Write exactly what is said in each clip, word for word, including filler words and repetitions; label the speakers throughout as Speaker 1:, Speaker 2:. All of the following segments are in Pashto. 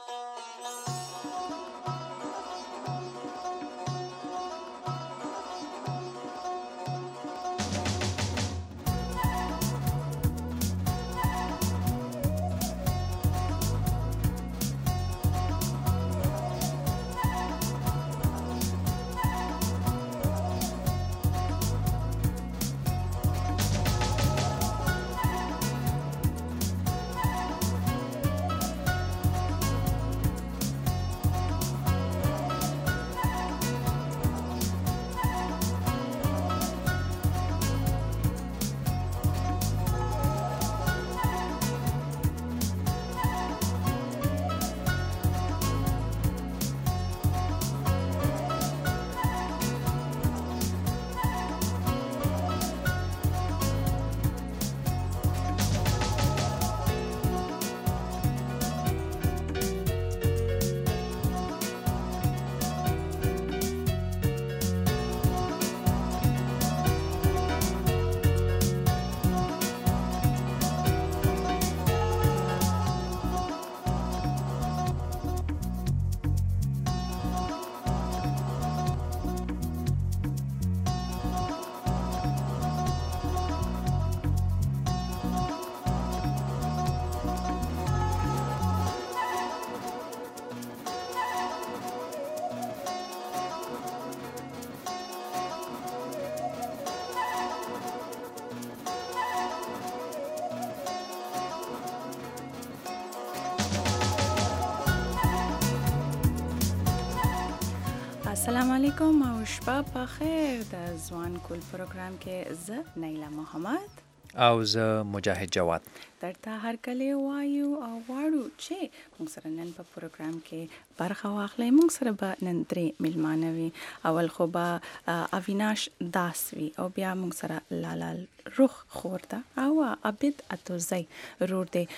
Speaker 1: السلام علیکم او شپه په خیر د ځوان کول پروګرام کې زه نیلا محمد
Speaker 2: او زه مجاهد جواد
Speaker 1: درته هر کله وایو او واړو چې موږ سره نن په پروګرام کې برخه واخلئ. موږ سره به نن درې میلمانه وي. اول خو به اویناش داس وي او بیا موږ سره لالال روح خور ده او عبد اتوزی رور دی.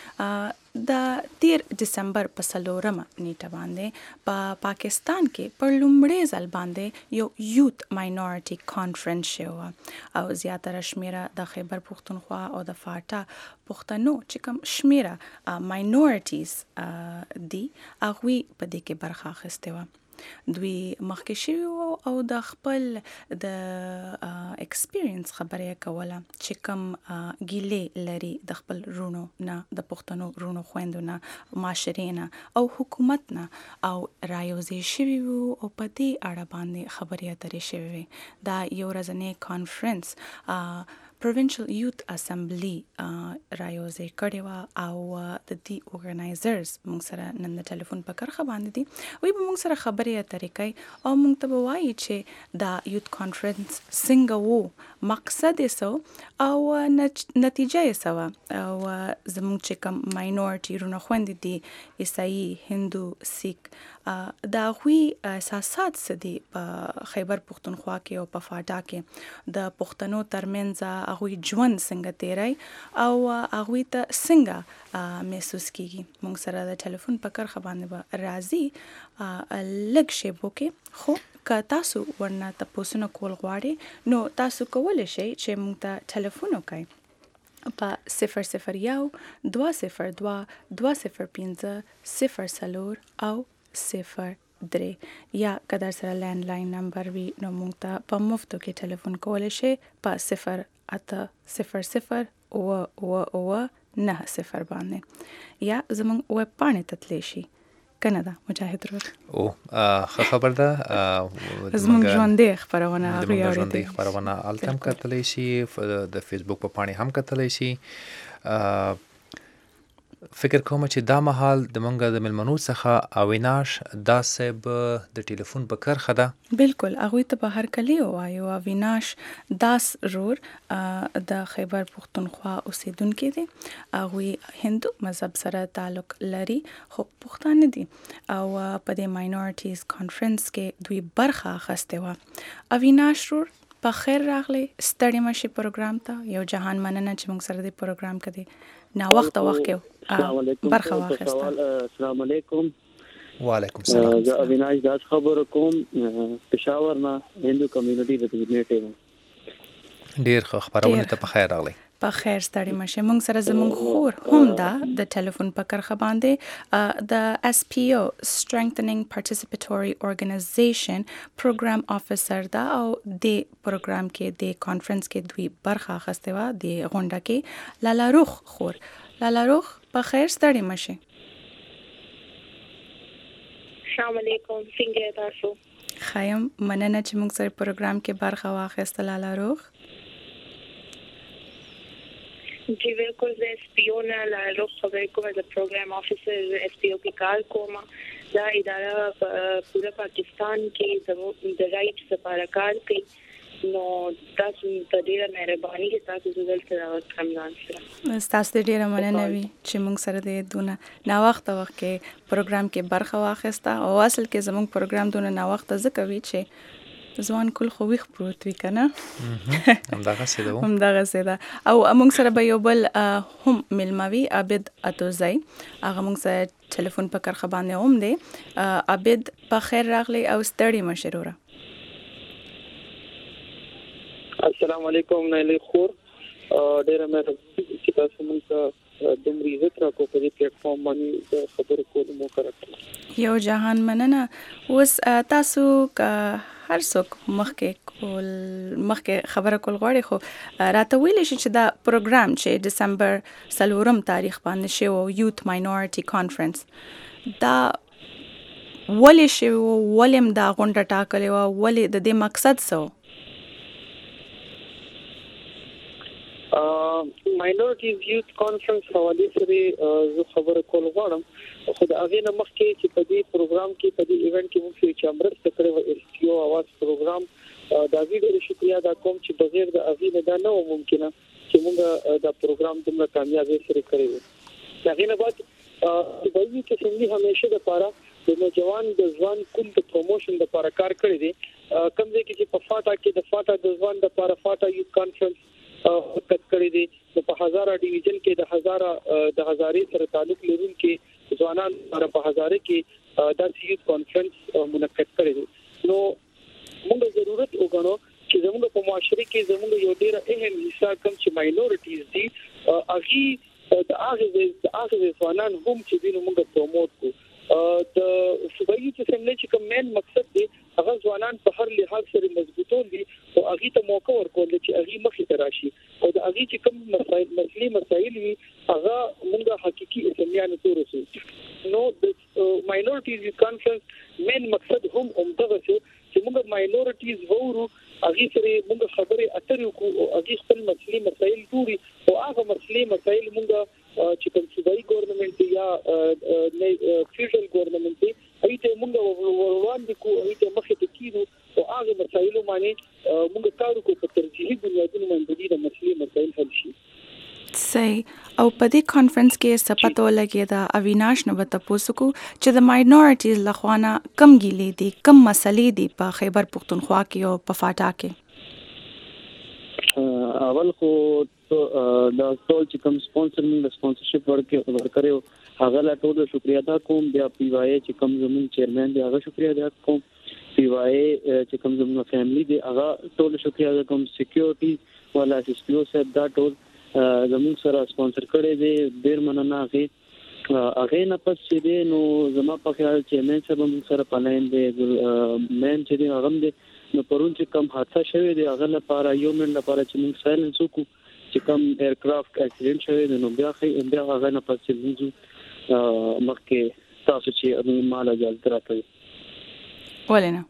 Speaker 1: د تیر دسمبر په څلورمه نیټه باندې په پا پاکستان کې پر لومړي ځل باندې یو یوت ماینورټي کانفرنس شوه او زیاتره شمیره د خیبر پختونخوا او د فاټا پښتنو چې کوم شمیره ماینورټیز دي هغوی په دې کې برخه اخیستې وه. دوی مخکې شوي وو او د خپل د اکسپیرینس خبره یې کوله چې کوم ګیلې لري د خپل رونو نه، د پښتنو رونو خویندو نه، معاشرې نه او حکومت نه، او رایوځای شوي وو او په دې اړه باندې خبرې اترې شوې وې. دا یو ورځنی کانفرنس پروینشل یوت اسمبلی رایوځای کړې وه او د دې اورګنایزرز موږ سره نن د ټلیفون په کرښه باندې دي. وی به موږ سره خبرې اترې کوي او موږ ته به وایي چې دا یوت کانفرنس څنګه وو، مقصد یې څه او نتیجه یې څه وه، او زموږ چې کوم ماینورټي رونه خویندې دي، عیسايي، هندو، سیک، د هغوی احساسات څه دي په خیبر پښتونخوا کې او په فاټا کې، د پښتنو ترمنځ هغوی ژوند څنګه تیری او هغوی ته څنګه محسوس کیږي. موږ سره د ټلیفون په کرښه باندې به راځي لږ شیبو کې. خو که تاسو ورنه تپوسونه کول غواړئ نو تاسو کولی شئ چې موږ ته ټلیفون وکړئ په صفر صفر یو دوه صفر دوه دوه صفر پنځه صفر څلور او صفر درې، یا که در سره لینډ لاین نمبر وي نو موږ ته په مفتو کې ټلیفون کولی شئ په صفر اته صفر صفر اوه اوه اوه نه صفر باندې، یا زموږ ویب پاڼې ته تللی شي. کنه ده مجاهد رور
Speaker 2: او ښه خبر ده.
Speaker 1: زموږ ژوندۍ خپرونه هغوی
Speaker 2: زموږ ژوندۍ خپرونه هلته هم کتلی شي، د فیسبوک په پاڼې هم کتلی شي. فکر کوم چې دا مهال د مونږ د ملمنو څخه اویناش داس صاحب د ټلیفون په کرښه ده.
Speaker 1: بالکل هغوی ته به هر کلی ووایو. اویناش داس رور د خیبر پښتونخوا اوسیدونکي دي. هغوی هندو مذهب سره تعلق لري خو پښتانه دي او په دې ماینورټیز کانفرنس کې دوی برخه اخیستې وه. اویناش رور په خیر راغلی، ستړي مشي پروګرام ته. یو جهان مننه چې موږ سره د پروګرام کې دی نا وخت وخت کې برخه واخیسته.
Speaker 3: السلام علیکم.
Speaker 2: وعلیکم السلام.
Speaker 3: زه اویناش داس خبرو کوم، پېښور نه، هندو کمیونټي ریپرزینټیټیو.
Speaker 2: ډېر ښه خپرونه ته په خیر راغلی.
Speaker 1: په خیر ستړي مشه. موږ سره زموږ خور هم دا د ټلیفون په کرخه باندې د اس پی او Strengthening Participatory Organization پروګرام افیسر دا او د پروګرام کې د کانفرنس کې دوی برخه اخیسته و د غونډه کې لالا روخ خور. لالا روخ په خیر ستړي مشه.
Speaker 4: السلام علیکم، څنګه تاسو؟
Speaker 1: خیم مننه چې موږ سره پروګرام کې برخه واخیسته لالا روخ.
Speaker 4: जी बिल्कुल, मैं S P ओ ना लारुख खबर को as program officer S P O की कार को मां दा इदारा पूरा पाकिस्तान के द राइट सपाराकार के نو تاسو ته ډیره مهرباني کې تاسو د دلته راوت کمزان سره
Speaker 1: تاسو ډیره مننه وی چې موږ سره د دونه نا وخت وخت کې پروګرام کې برخه واخیسته او اصل کې زموږ پروګرام دونه نا وخت ځکه وی چې ځوان کول خو ویخ پروت وی کنه
Speaker 2: همدغه سیده
Speaker 1: همدغه سیده او موږ سره به یو بل هم ملموي عابد اتوزای هغه موږ سره ټلیفون په کرخه باندې هم دی. عابد په خیر راغلی او ستړي مشروره.
Speaker 3: السلام علیکم نایلی خور، ډیره مهرباني چې تاسو موږ د مریض را کو په دې پلیټ فارم باندې د خبرو کولو موقع راکړه.
Speaker 1: یو جهان مننه. اوس تاسو هر څوک مخکې کول مخکې خبره کول غواړي خو راته ویل شي چې دا پروګرام چې دسمبر څلورم تاریخ باندې شو یوث ماینورټي کانفرنس دا ولې شو، ولې دا غونډه ټاکلې و، ولې د دې مقصد څه و؟
Speaker 3: ماینورټیز یوث کانفرنس حواله سره زه خبره کول غواړم. خو د هغه نه مخکې چې په دې پروګرام کې په دې ایونت کې موږ چې امرسته کړو و اس پی او اواز پروګرام دا ډېر شکریا دا کوم چې بغیر د هغه نه دا نه ممکنه چې موږ دا پروګرام دومره کامیاب سره کړو. دا غینه بعد د بایو کې څنګه همیشه د پاره د نوجوان د ځوان کول د پروموشن د لپاره کار کړی دی. کوم ځای کې چې په فاټا کې د فاټا د ځوان د لپاره فاټا یوث کانفرنس وقت کړی دی. په هزاره ډیویژن کې د هزاره د هزارې سره تعلق لرونکي ځوانان لپاره په هزاره کې د یوث کانفرنس منعقد کړی دی. نو موږ ضرورت وګڼو چې زموږ په معاشره کې زموږ یو ډیر اهم حصہ کوم چې ماینورټیز دي هغه د هغه د هغه ځوانان هم چې دینو موږ پروموټ کو. د صوبایي چې څنګه چې کوم مین مقصد دی هغه ځوانان په هر لحاظ سره مضبوطول دي او هغه ته موقع ورکول چې هغه مخې ته راشي او د هغه چې کوم مسایل مسلې مسایل وي هغه موږ حقيقي اسلاميانو ته ورسو. نو د ماینورټیز کانفرنس مین مقصد هم همدغه چې موږ ماینورټیز وورو هغه سره موږ خبرې اترې کو او هغه خپل مسلې مسایل ټوري او هغه مسلې مسایل موږ چې کوم صوبایي ګورنمنت یا فیډرل ګورنمنت هغه ته موږ وړاندې کو هغه ته مخې ته کیږو او هغه مسایل باندې موږ کار کوو په ترجیحي بنیادونو باندې د مسلې مسایل حل شي.
Speaker 1: صحیح. او په دې کانفرنس کې سپاتو لګي دا اویناش نو تاسو کو چې د ماینورټیز لخوانه کم ګیلې دي کم مسلې دي په خیبر پختونخوا کې او په فاټا کې.
Speaker 3: اول خو دا ټول چې کوم سپانسر موږ سپانسرشپ ورکړو هغه لا ټول شکریا ادا کوم. بیا پی وای چې کوم زمون چیرمن دی هغه شکریا ادا کوم. پی وای چې کوم زمون فیملی دی هغه ټول شکریا ادا کوم. سکیورټي ولا اس پی او صاحب دا ټول زمون سره سپانسر کړی دی. ډیر مننه هغه هغه نه پس چې دی نو زما په خیال چې مې سره موږ سره پلاین دی مېن چې دی هغه دی نو پرون چې کوم حادثه شوه دی هغه لپاره یو منټ لپاره چې موږ سایلنس وکړو چې کوم ایرکرافټ اکسیډنټ شوه دی نو بیا خې بیا هغه نه پس چې موږ مخکې تاسو چې مال اجازه راکړي
Speaker 1: ولنه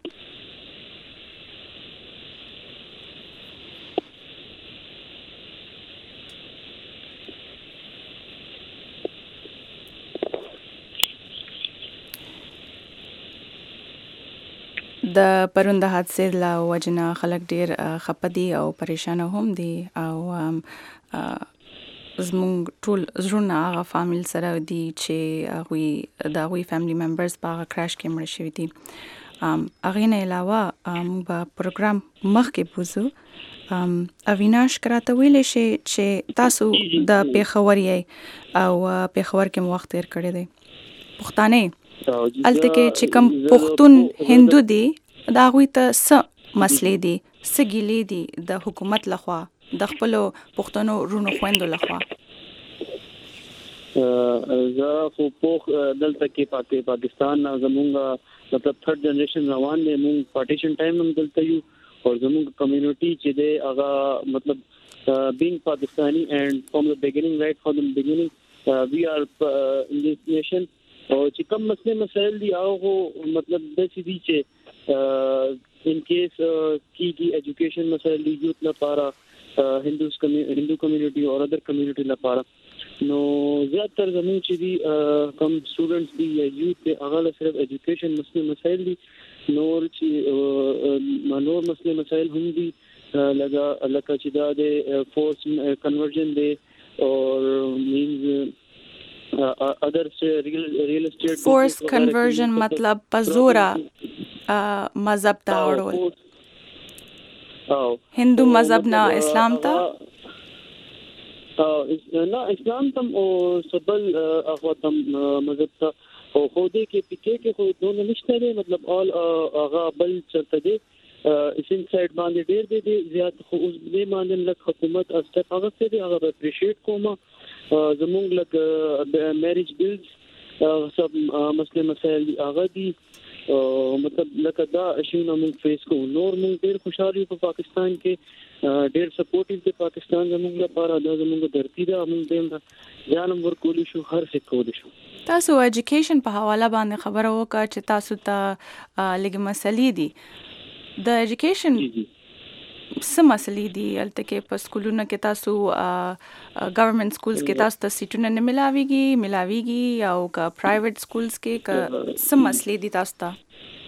Speaker 1: د پروند حادثه لا وجنه خلک ډیر خپدي او پریشان هم دي او زموږ ټول زړونه هغه فامیل سره دي چې هغه د هغه فیملی ممبرز په کراش کې مړ شوي دي. هغه نه علاوه موږ په پروګرام مخکې بوزو اویناش کراته ویل شي چې تاسو د پیښور یې او پیښور کې وخت تیر کړی دی. پښتانه الته کې چې کوم پښتون هندو دي دا غوي ته څه مسلې دي څه ګیلې دي د حکومت لخوا د خپل پښتنو رونو خويندو لخوا؟
Speaker 3: زه خو په دلته کې پاکستان زمونږ مطلب تھرد جنریشن روان دي، مونږ پارټیشن ټایم هم دلته یو او زمونږ کمیونټي چې دی هغه مطلب being Pakistani and from the beginning, right from the beginning, uh, we are uh, in this nation. और چې کوم مسله مسائل دي هغه مطلب د څه دي چې ان کیس کی کی ایجوکیشن مسائل دي یوت لپاره هندوس هندو کمیونټي او ادر کمیونټي لپاره نو زیاتره زموږ چې دي کم سټوډنټس دي یا یوت هغه صرف ایجوکیشن مسله مسائل دي، نور چې نور مسله مسائل هم دي لگا لکه چې دا د فورس کنورژن دی اور مینز ادر ریل ریل اسټیټ
Speaker 1: فورس کنورژن مطلب پزورا مذهب ته اورول هندو مذهب نه اسلام ته
Speaker 3: نه اسلام تم او سبل هغه تم مذهب ته او خو دې کې پکې کې خو دونه نشته دی مطلب اول هغه بل چرته دی اسین سایډ باندې ډېر دي زیات خو اوس دې باندې لک حکومت استف هغه څه دي هغه اپریشیټ کوم زمونږ لک میریج بیلز سب مسله مسائل هغه دي مطلب لکه دا شیونه موږ فیس کوو، نور موږ ډېر خوشاله یو په پاکستان کې ډېر سپورټیو دی پاکستان زموږ لپاره دا زموږ درتی ده موږ دې ځانم ورکول شو هر څه کول شو.
Speaker 1: تاسو ایجوکیشن په حواله باندې خبره وکړه چې تاسو ته لګ مسلې دي د ایجوکیشن څه مسلې دي الته کې په سکولونو کې تاسو ګورنمنت سکولز کې تاسو ته سیټونه نه ملاويږي ملاويږي او کا پرایویټ سکولز کې څه مسلې دي تاسو ته؟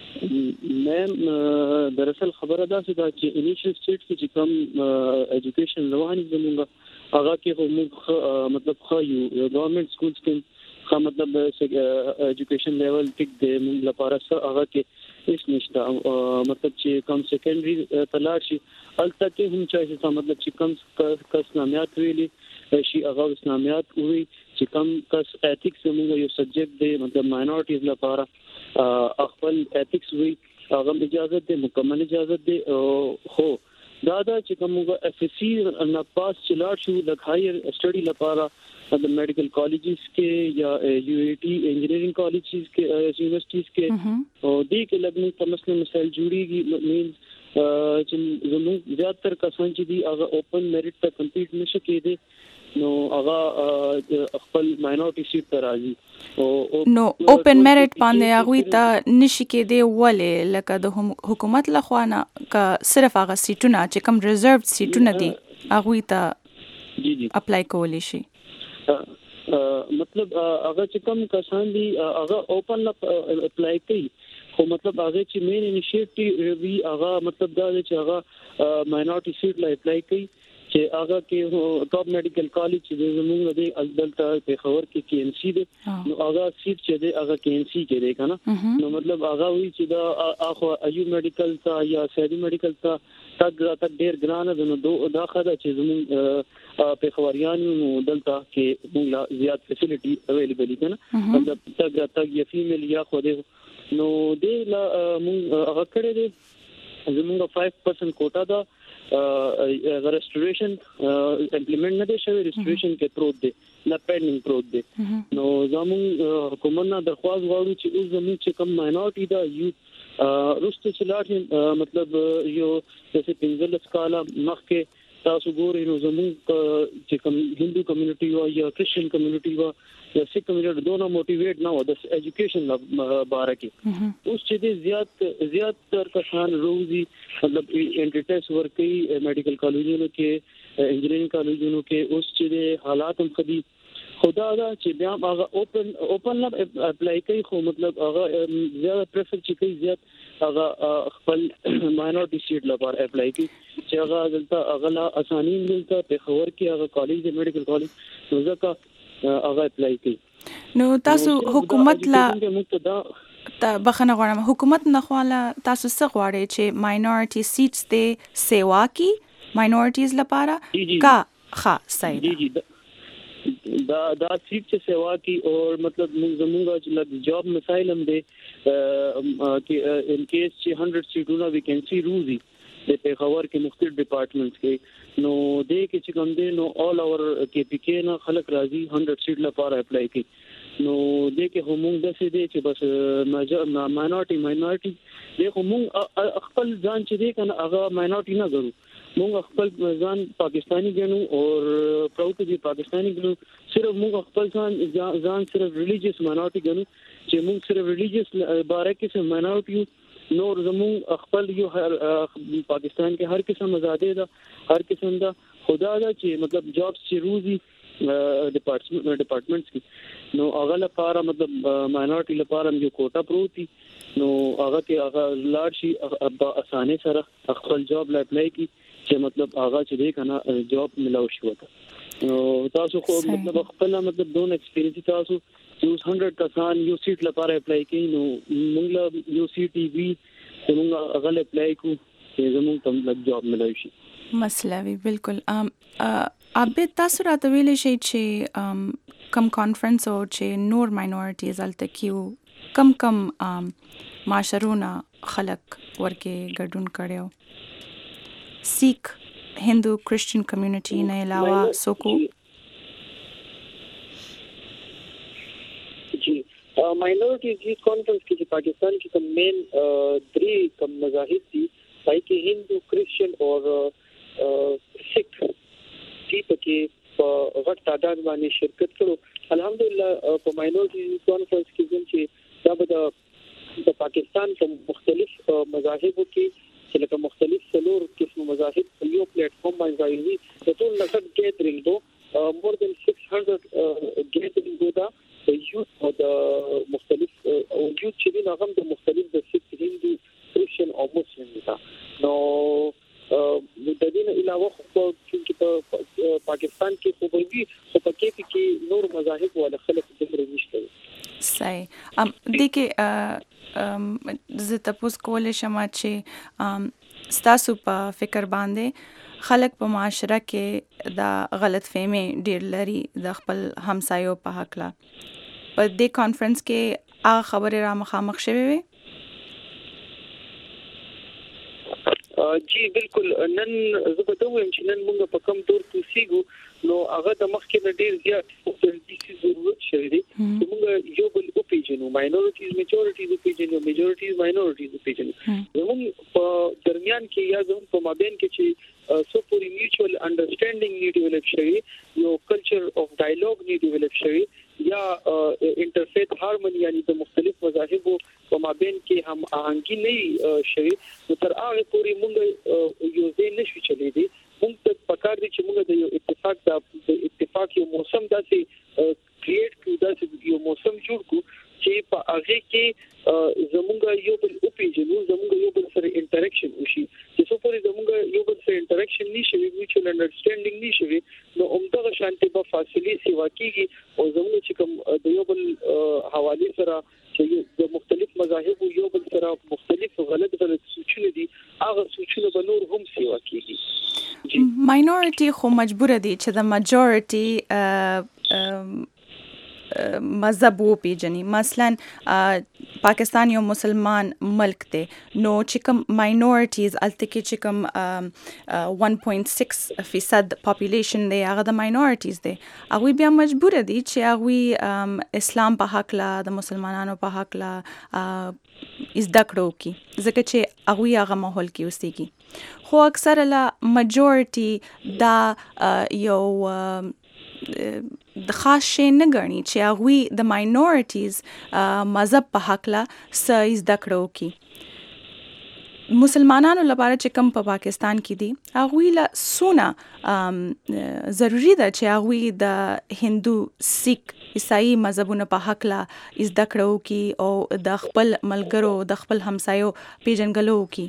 Speaker 3: مې دراصل خبره ده چې انیشل سټیټ کې چې کوم ایجوکیشن روان زموږ هغه کې موږ مطلب خو یو ګورنمنت سکولز کې خو مطلب ایجوکیشن لیول ټیک دی موږ لپاره سره هغه کې هیڅ نشته مطلب چې کوم سیکنډري تلاش شي الته کې هم چې مطلب چې کوم کس اسلامیات ویلي شي هغه اسلامیات وي چې کوم کس ایتھکس موږ یو سبجیکټ دی مطلب ماینورټیز لپاره خپل ایتھکس وي هغه اجازه ده مکمل اجازه ده خو دا دا چې کوم اف اس سی نه پاس چلاړ شو د هایر سټڈی لپاره د میډیکل کالجز کې یا یو ای ټی انجینیرینګ کالجز کې یونیورسيټیز کې او دې کې لګنه په مسله مسائل جوړیږي مینز چې زموږ زیاتره کسان چې دي هغه اوپن میرټ ته کمپیټ نشي کېدي نو هغه خپل ماینورټي سیټ ته راځي او
Speaker 1: نو اوپن میرټ باندې هغه ته نشي کېدي ولې لکه د حکومت لخوا نه کا صرف هغه سیټونه چې کوم ریزرڤ سیټونه دي هغه ته
Speaker 3: جی جی
Speaker 1: اپلای کولی شي
Speaker 3: مطلب هغه چې کوم کسان دي هغه اوپن اپلای کوي خو مطلب هغه چې مین انیشیټیو وی هغه مطلب دا چې هغه ماینورټي سیټ لا اپلای کوي چې هغه کې ټاپ میډیکل کالج چې زموږ د ازدلته په خبر کې کې ان سی دي نو هغه سیټ چې دی هغه کې ان سی کې دی کنه نو مطلب هغه وی چې دا اخو ایو میډیکل تا یا سیدی میډیکل تا تک تک ډیر ګرانه ده نو دا خدای چې زموږ په خبريان نو دلته کې موږ زیات فیسیلیټي اویلیبل دي کنه مطلب تک تک یا فیمیل یا خو دې نو دې لا موږ هغه کړی دی زموږ پنځه پرسنټ کوټا دا اگر ریسټوریشن امپلیمنٹ نه دي شوی ریسټوریشن کې پروت دي لا پینډینګ پروت دي نو زموږ حکومت نه درخواست غواړو چې اوس زموږ چې کم ماینورټي دا یو روسته چلاټ مطلب یو جیسے پنځل سکالا مخکې تاسو ګورئ نو زموږ چې کوم هندو کمیونټي او یا کرسچن کمیونټي او یا سیک کمیونټي دونه موټیویټ نه و د ایجوکیشن باره کې اوس چې زیات زیات تر کسان روزي مطلب انټرټیس ورکي میډیکل کالجونو کې انجینرینګ کالجونو کې اوس چې حالات هم خدي خدا دا چې بیا هغه اوپن اوپن نه اپلای کوي خو مطلب هغه زیات پریفر چې کوي زیات هغه خپل ماینورټي سیټ لپاره اپلای کوي چې هغه دلته هغه لا اساني دلته په خبر کې هغه کالج د میډیکل کالج نو ځکه هغه اپلای کوي
Speaker 1: نو تاسو حکومت لا ته بخنه غواړم حکومت نه خواله تاسو څه غواړئ چې ماینورټي سیټس ته سیوا کی ماینورټیز لپاره کا ښه صحیح
Speaker 3: جی جی دا دا سیټ چې سیوا کی او مطلب زموږ چې لږ جاب مسائل هم دي چې ان کیس چې سو سیټونه ویکنسي روزي د پیښور کې مختلف ډپارټمنټس کې نو د کې چې کوم دي نو اول اور کې پی کې نه خلک راځي هندرد سیټ لپاره اپلای کوي نو د کې همون د څه دي چې بس ماینورټي ماینورټي د همون خپل ځان چې دي کنه هغه ماینورټي نه ګرو موږ خپل ځان پاکستانی ګنو او پراوډ ټو بی پاکستانی ګنو صرف موږ خپل ځان ځان صرف ریلیجیس ماینورټي ګنو چې موږ صرف ریلیجیس باره کې څه ماینورټي نور زمون خپل یو پاکستان کې هر قسم آزادي ده هر قسم ده خدا دا چې مطلب جابس چې روزي ډپارټمنټ ډپارټمنټس کې نو هغه لپاره مطلب ماینورټي لپاره یو کوټه پروتي نو هغه کې هغه لاړ شي په اسانه سره خپل جاب لا اپلای کی چې مطلب هغه چې دی کنه جاب ملاو شي وته نو تاسو خو مطلب خپل مطلب دون ایکسپیرینس تاسو یو هندرد کسان یو سیټ لپاره اپلای کی نو موږ یو سی ټي وی موږ هغه اپلای کو چې زموږ تم لږ جاب ملاوي شي
Speaker 1: مسله وی بالکل ام ابه تاسو راته ویلې شي چې کم کانفرنس او چې نور ماینورټیز الته کیو کم کم معاشرونه خلق ورکه ګډون کړو سیک هندو کرسچن کمیونټي نه علاوه سوکو
Speaker 3: جی ماینورټیز کی کانفرنس کې پاکستان کې کوم مین درې کوم مذاهب دي پای کې هندو کرسچن او سیک دي پکې په غټ تعداد باندې شرکت کړو الحمدلله په ماینورټیز کانفرنس کې چې دا به د پاکستان په مختلف مذاهبو کې چې لکه مختلف څلور قسم مذاهب په یو پلیټ فارم باندې راځي د ټول لکه ګیدرینګ دو مور دین six hundred ګیدرینګ دا یوث او د مختلف او یوث چې دی هغه د مختلف د سیک هندو کرسچن او مسلم دي نو د دې نه علاوه خو چې په پاکستان کې خو به وي خو په کې کې نور مذاهب ولا خلک د نشته
Speaker 1: صحیح ام د کې ام زه تاسو کولای شم چې ستاسو په فکر باندې خلک په معاشره کې دا غلط فهمي ډیر لري د خپل همسایو په حق لا په دې کانفرنس کې هغه خبره را مخامخ شوه وي
Speaker 3: جی بالکل نن زه به دویم چې نن موږ په کم دور کې سیګو نو هغه د مخکې نه ډیر زیات د دې ضرورت شوی دی چې موږ یو بل او پیژنو ماینورټیز میجورټیز او پیژنو میجورټیز ماینورټیز او پیژنو موږ په درمیان کې یا زموږ په مابین کې چې سو پوری میوچوال انډرستانډینګ نی ډیولپ شوی یو کلچر اف ډایالوګ نی ډیولپ شوی یا انټرفیت هارمونی یعنی د مختلف مذاهبو په مابین کې هم آهنګي نه شوی نو تر هغه پورې موږ یو ځای نشو چلی دي موږ ته پکار دي چې موږ د یو اتفاق د اتفاق یو موسم داسې کریټ کړو داسې یو موسم جوړ کړو چې په هغه کې زموږ یو بل او پیژنو زموږ یو بل سره انټریکشن وشي چې څو پورې زموږ یو بل سره انټریکشن نشي میوچوال انډرستانډینګ نشي نو همدغه شانتي په فاصله سیوا کیږي او زموږ چې کوم د یو بل حواله سره چې د مختلف مذاهب یو بل سره مختلف غلط غلط سوچونه دي هغه سوچونه به نور هم سیوا کیږي
Speaker 1: ماینورټي خو مجبور دي چې د میجورټي مذهب و پیجنی مثلا پاکستان یو مسلمان ملک دی نو چې کوم ماینورټیز الته کې چې کوم one point six فیصد پاپولیشن دی هغه د ماینورټیز دی هغه بیا مجبور دي چې هغه اسلام په حق لا د مسلمانانو په حق لا زده کړو کی ځکه چې هغه هغه ماحول کې اوسېږي خو اکثر لا میجورټي دا یو د خاص شي نه غني چې هغه د ماینورټیز مذهب په حق لا سایز د کړو کی مسلمانانو لپاره چې کم په پاکستان کې دي هغه لا سونه ضروری ده چې هغه د هندو سیک عیسائی مذهبونو په حق لا از د کړو کی او د خپل ملګرو د خپل همسایو پیژنګلو کی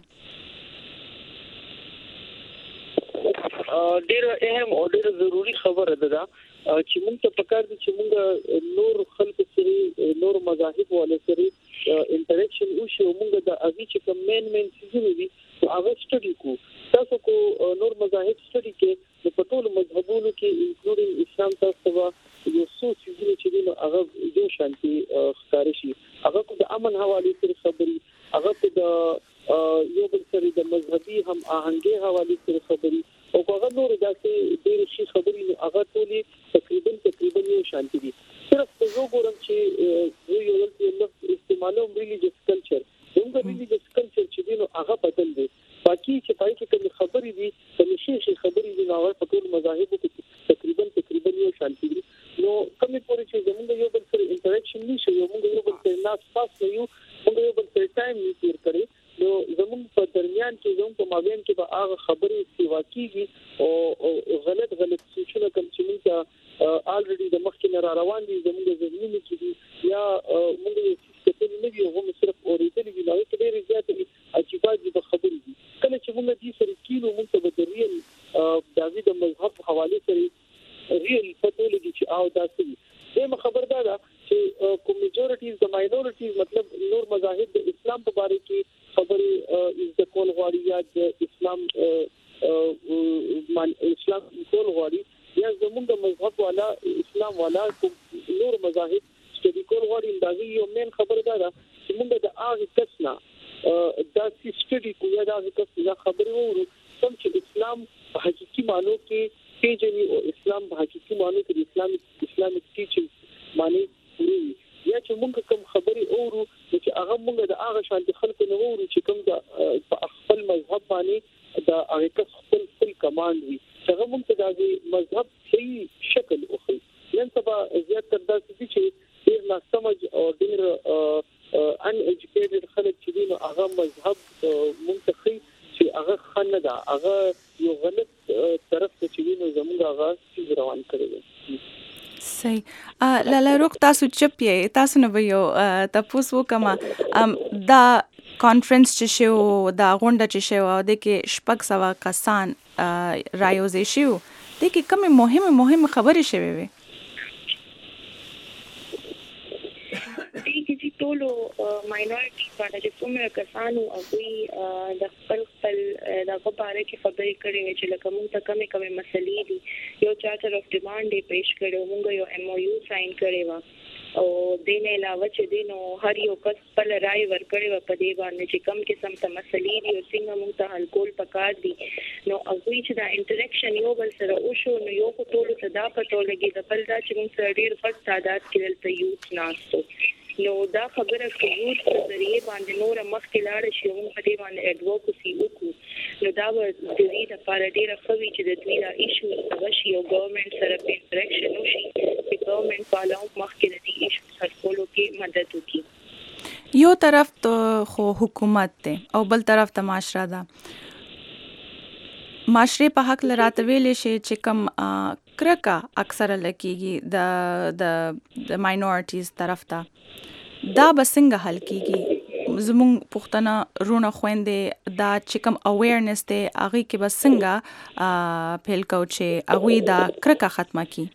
Speaker 3: ډیر اهم او ډیر ضروری خبره ده چې موږ ته پکار دي چې موږ نور خلک سره نور مذاهب ولا سره انټریکشن وشي او موږ د اغي چې کوم مین مین څه دي هغه سټډي کو تاسو کو نور مذاهب سټډي کې په ټول مذهبونو کې انکلودینګ اسلام تاسو یو څو څه چې دي هغه یو شانتي ښکار شي هغه کو د امن حواله سره خبري هغه د یو بل سره د مذهبي هم آهنګي حواله سره خبري او هغه نور داسې ډېر شي خبري نو هغه ټولې تقریبا تقریبا یو شانتي دي صرف په یو ګورم چې یو یو څه استعمالوم ریلیجیس کلچر موږ ریلیجیس کلچر چې دینو هغه بدل دي باقي چې پای کې کوم خبري دي کوم شي شي خبري دي نو په ټول مذاهبو کې تقریبا تقریبا یو شانتي دي نو کومې پورې چې زموږ یو بل سره انټریکشن نشي یو موږ یو بل سره ناس پاس نه یو موږ یو بل سره ټایم نه تیر کړی نو زموږ په درمیان کې زموږ په مابین کې به هغه خبرې سیوا کیږي او غلط غلط سوچونه کوم چې موږ الریډي د مخکې نه را روان دي زموږ ذهنونه کې دي یا موږ یې څه نه وی هغه صرف اورېدل دي نو کې ډېر زیات عجیب عجیب خبرې دي کله چې موږ دې سره کینو موږ ته د ریل داوی د مذهب حواله سره ریل پټولوژي چې او داسې دغه خبردار چې کوم میجورټیز د ماینورټیز مطلب نور مذاهب د اسلام په اړه کې خبرې از د کول غواړي یا د اسلام مان اسلام کول غواړي یا زموږ د مذهب والا اسلام والا نور مذاهب چې د کول غواړي دغه یو مین خبردار چې موږ د هغه کسنا دا سټډي کوی دا هغه خبرې وورو کوم چې اسلام په حقيقي معنی کې پیژني او اسلام په حقيقي معنی کې اسلامي اسلامي ټیچینګ معنی پوری یا چې موږ کوم خبرې اورو چې هغه موږ د هغه شان خلکو نه اورو چې کوم د خپل مذهب باندې د هغه کس خپل خپل کمانډ وي هغه موږ ته د مذهب صحیح شکل وخی نن سبا زیات تر داسې چې ډیر لا سمج او ډیر ان ایجوکیټډ خلک چې دي نو هغه مذهب موږ ته خي چې هغه خنه ده هغه یو غلط طرف ته چې نو زموږ هغه چیز روان کړی
Speaker 1: صحیح لاله روغ تاسو چپی تاسو نه ویو تاسو وکما دا کانفرنس چې شو دا غونډه چې شو د کې شپږ سوا کسان رايوځي شو د کې کومه مهمه مهمه خبرې شوي وي
Speaker 4: چې ټولو ماینورټي باندې چې کومه کسانو هغه د خپل خپل د غوړې کې خبرې کړې چې لکه موږ ته کومه کومه مسلې دي یو چارټر اف ډیماند یې پېښ کړو موږ یو ایم او یو ساين کړی و او دینه علاوه چې دینو هر یو کس خپل رائے ورکړي و په دې باندې چې کم قسم ته مسلې دي او څنګه موږ ته حل کول پکار دي نو هغه چې دا انټریکشن یو بل سره او شو نو یو په ټولو صدا پټو لګي د بل دا چې موږ سره ډیر غټ تعداد کې دلته یوت ناستو نو دا خبره کوي چې ذریعہ باندې نور مخکې لاړ شي موږ په دې باندې اډوکسي وکړو نو دا د دې لپاره ډیره خوي چې د دوی دا ایشو هغه شی او ګورنمنت سره په انټریکشن وشي چې ګورنمنت پالاو مخکې د دې ایشو حل کولو کې مدد وکړي
Speaker 1: یو طرف ته خو حکومت ته او بل طرف ته معاشره ده معاشره په حق لراته ویلې شي چې کوم کرکا اکثره لکېږي د د د ماینورټیز طرف ته دا بسنګ حل کیږي زموږ پښتنه رونه خويندې دا چې کوم اویرنس ته هغه کې بسنګ پیل کو چې هغه دا کرکا ختمه کی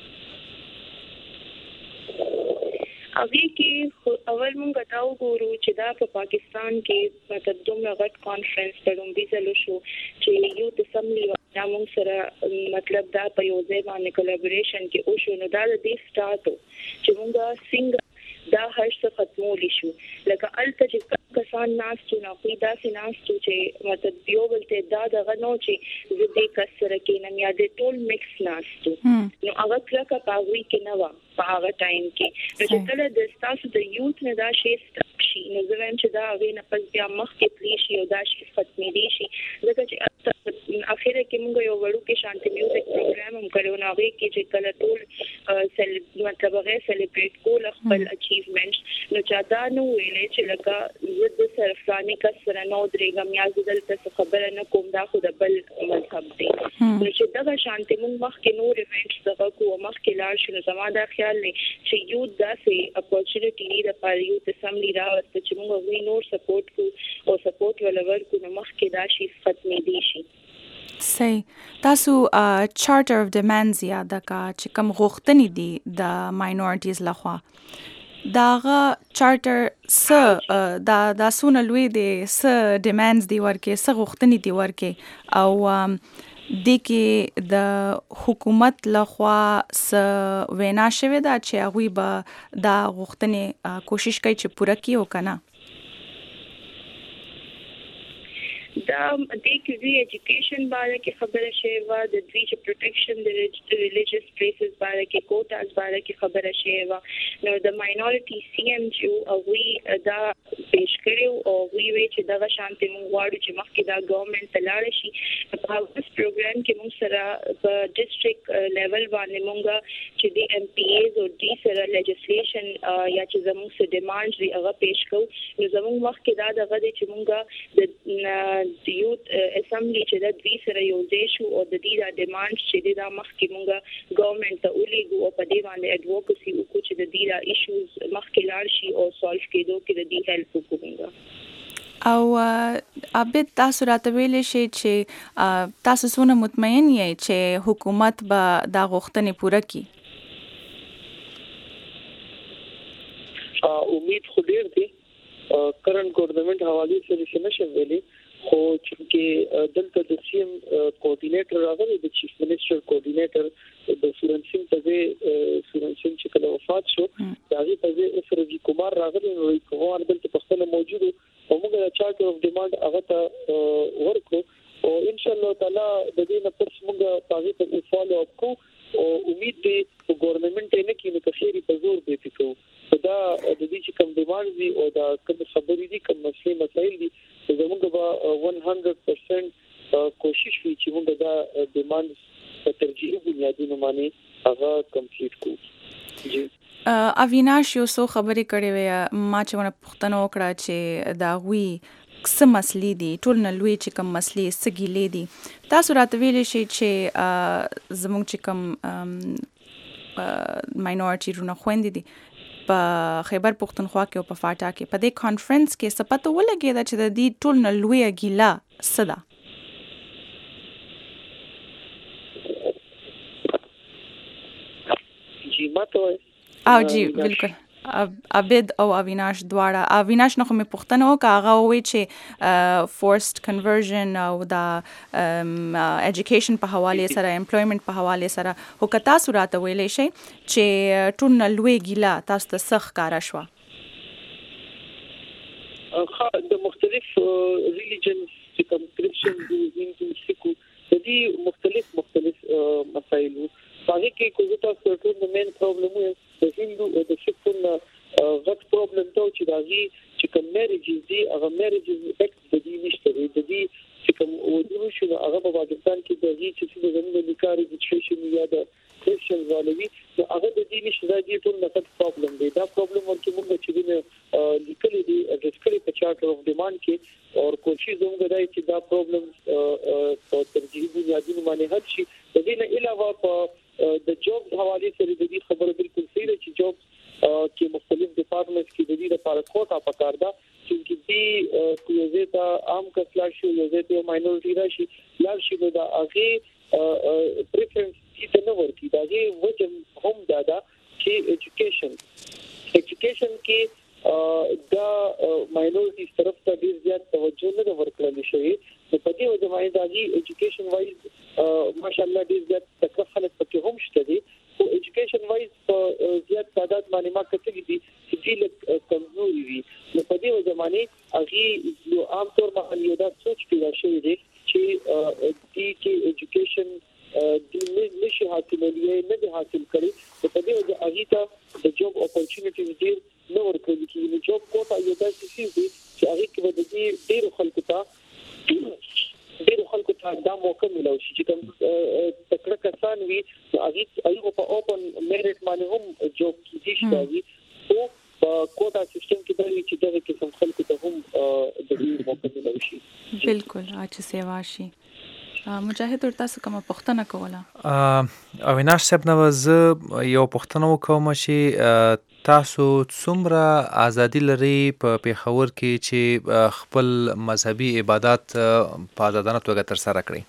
Speaker 4: هغه کې اول مونږ تاو ګورو چې دا په پاکستان کې مطلب دومره غټ کانفرنس پروم بیزلو شو چې یو د سملی دا مونږ سره مطلب دا په یو ځای باندې کولیبریشن کې او شو نو دا د دې سٹارټ چې مونږه څنګه دا هر څه ختمول شو لکه الته چې کسان ناس چې نو خو دا سيناس چې مطلب یو بل ته دا دغه نو چې زه دې کسره کې نه یا دې ټول مکس ناس نو هغه کله کاوي کې نه و په هغه ټایم کې نو چې کله د تاسو د یوت نه دا شی شي نو زه وایم چې دا هغه نه پس بیا مخ کې پلی شي او دا شی ختمې دي شي ځکه چې اخیره کې موږ یو وړو کې شانتي میوزیک پروګرام هم کړو نو هغه کې چې کله ټول سل مطلب هغه سلیبریټ کول خپل اچیومنټس نو چا دا نو ویلې چې لکه زه د صرفانی کا سره نو درېګم یا زدل څه خبره نه کوم دا خو د بل مذهب دی نو چې دا شانتي موږ مخ کې نور ایونټس دغه کوه مخ کې لاړ شو زما دا خیال لې چې یو داسې اپورچونټی دی د پاره یو ته سملی راوست چې موږ وی نور سپورټ کو او سپورټ ولور کو نو مخ کې دا شی ختمې دي شي
Speaker 1: صحیح تاسو چارټر اف ډیمانډز یاد کا چې کوم غوښتنې دي د ماینورټیز لخوا داغه چارټر س دا د سونه لوی دي س ډیمانډز دی ورکه س غوښتنې دی ورکه او د کې د حکومت لخوا س وینا شوه دا چې هغه به دا غوښتنې کوشش کوي چې پوره کیو کنه
Speaker 4: دا د کې ایجوکیشن باره کې خبره شوی و د دوی چې پروټیکشن د ریلیجیس پلیسز باره کې کوټاز باره کې خبره شوی و نو د ماینورټي سی ایم جو او وی دا پیش کړو او وی وی چې دا شانتي موږ واړو چې مخکې دا ګورنمنت تلاړ شي په اوس پروګرام کې موږ سره په ډیسټریکټ لیول باندې موږ چې د ایم پی ایز او ډي سره لیجسلیشن یا چې زموږ څه ډیمانډز لري هغه پیش کوو نو زموږ مخکې دا دغه چې موږ د یوت اسمبلی چې د دوی سره یو ځای شو او د دې د ډیمانډ چې د مخکې موږ ګورنمنت ته ولېږو او په دې باندې اډوکسي وکړو چې د دې د ایشوز مخکې لاړ شي او سولف کېدو کې د دې هیلپ وکړو.
Speaker 1: او ابد تاسو راته ویلې شي چې تاسو څونه مطمئن یې چې حکومت به دا غوښتنې پوره کړي؟
Speaker 3: امید خو ډیر دی کرنٹ گورنمنٹ حواله سره نشم ویلي خو چې دلته د سی ایم کوارډینیټر راغلی د چیف منسٹر کوارډینیټر د سورن سنگ ته سورن سنگ چې کله وفات شو هغه ته اوس رضی کمار راغلی نو کومار دلته په خپل موجود او موږ د چارټر اف ډیماند هغه ته ورکو او ان شاء الله تعالی د دې نه پس موږ تاسو ته فالو اپ کو او امید دی چې ګورنمنت نه کې نو کثیري په زور دی فکر دا د دې چې کوم ډیماند دي او دا کوم خبرې دي کوم مسلې مسایل دي زموږ به سل پرسنټ کوشش وکړي چې موږ دا ډیماند په ترجیحي بنیادونو باندې هغه کمپلیټ کړو. جی
Speaker 1: اویناش یو څو خبرې کړې وې ما چې ونه پوښتنه وکړه چې دا وی څه مسلې دي ټول نه لوی چې کوم مسلې سګیلې دي تاسو راته ویلې شي چې زموږ چې کوم ماینورټي رونه خويندې دي په خیبر پختونخوا کې او په فاټا کې په دې کانفرنس کې سپته ولګیدا چې د دې ټول نه لوی ګیلا صدا
Speaker 3: جی ماته
Speaker 1: او جی بالکل عبد او اویناش دواړه اویناش نه مې پوښتنه وکړه هغه وی چې فورسد کنورژن او دا ایجوکیشن په حواله سره امپلویمنت په حواله سره هو کتا سورته ویلې شي چې ټول نه لوی ګیلا تاسو ته سخت کارا شو
Speaker 3: خا د مختلف ریلیجنز چې کوم کرسچن دي هندو سکو د دې مختلف مختلف مسایل باندې کې کوم تاسو ټول د مین پرابلم دی د هندو او د سکو غټ پرابلم ته چې داږي چې کوم میریجز دي هغه میریجز افیکټ د دې نشته د دې چې کوم ودونو شو هغه په پاکستان کې د دې چې د زموږ د کار رجسټریشن یا د کرسچن والوي هغه د دې نشته د دې ټول نه پرابلم دی دا پرابلم ورته موږ چې د لیکلي دي اډریس کړی په چارټر اف ډیماند کې او کوشش زموږ دای چې دا پرابلم په ترجیحي بنیادونو باندې حل شي د دې نه علاوه په د جوب حواله سره د دې خبره بالکل صحیح ده چې جوب کې مختلف ډپارټمنټس کې د دې لپاره کوټه پکار ده چې دې یو ځای ته عام کسلا شي یو ځای ته ماینورټي راشي لار شي دا هغه پریفرنس چې نه ورکی دا هغه وجه هم دا ده چې ایجوکیشن ایجوکیشن کې دا ماینورټي طرف ته ډیر زیات توجه نه ورکړل شي په دې وجه باندې دا هغه ایجوکیشن وایز ماشاءالله ډیر زیات تکلیف خلک پکې هم شته دي او ایجوکیشن وایز په زیات تعداد باندې ما کتلې دي چې دې کمزوري وي نو په دې وجه باندې هغه یو عام طور باندې یو دا سوچ پیدا شوی دی چې دې کې ایجوکیشن د نشي حاصلولې نه دي حاصل کړي په دې وجه هغه ته د جوب اپورچونټیز ډیر نو ورکړي چې نو جوب کوټه یو داسې شي چې هغه کې د دې ډیر خلکو ته ډیر خلکو ته دا موقع ملو شي چې کوم تکړه کسان وي هغه ایو په اوپن میریټ باندې هم جوب کیږي شي او په کوټا سیستم کې د دې چې دغه قسم خلکو ته هم د دې موقع ملو شي.
Speaker 1: بالکل اچ سیوا شي. مجاهد ورته څه کومه پوښتنه کوله؟
Speaker 2: اویناش صاحب نو زه یو پوښتنه وکوم چې تاسو څومره ازادي لري په پیښور کې چې خپل مذهبي عبادت په آزادانه توګه ترسره کړئ؟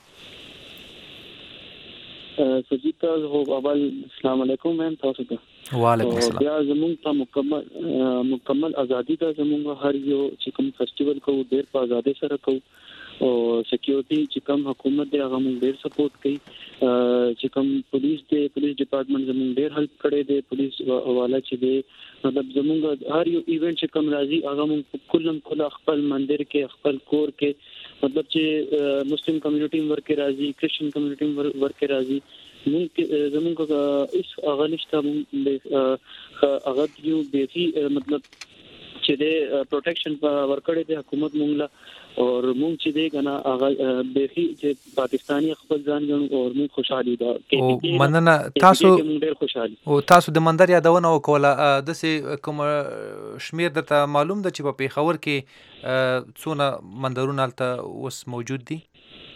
Speaker 5: سجیتا هو اول السلام علیکم میم تاسو ته
Speaker 2: وعلیکم السلام.
Speaker 5: بیا زموږ ته مکمل مکمل ازادي ده زموږ هر یو چې کوم فیسټیوال کوو ډیر په ازادي سره کوو او سکیورټي چې کوم حکومت دی هغه موږ ډیر سپورټ کوي چې کوم پولیس دی پولیس ډپارټمنټ زموږ ډیر هیلپ کړی دی پولیس والا چې دی مطلب زموږ هر یو ایونت چې کوم راځي هغه موږ کلم کله خپل مندر کې خپل کور کې مطلب چې مسلم کمیونټي ورکه راځي کرسچن کمیونټي ورکه راځي مونږ زمونږ اس هغه نشته مونږ هغه یو بیسي مطلب چې د پروټیکشن ورکړې د حکومت مونږ لا اور مونږ چې دی کنه هغه بیخي چې پاکستانی خپل ځان غنو او مونږ خوشحالي ده
Speaker 2: او مننه تاسو
Speaker 5: ډېر خوشحالي
Speaker 2: او تاسو د منظر یادونه وکوله د سه کوم شمیر درته معلوم ده چې په پیښور کې څونه منظرونه الته اوس موجود دي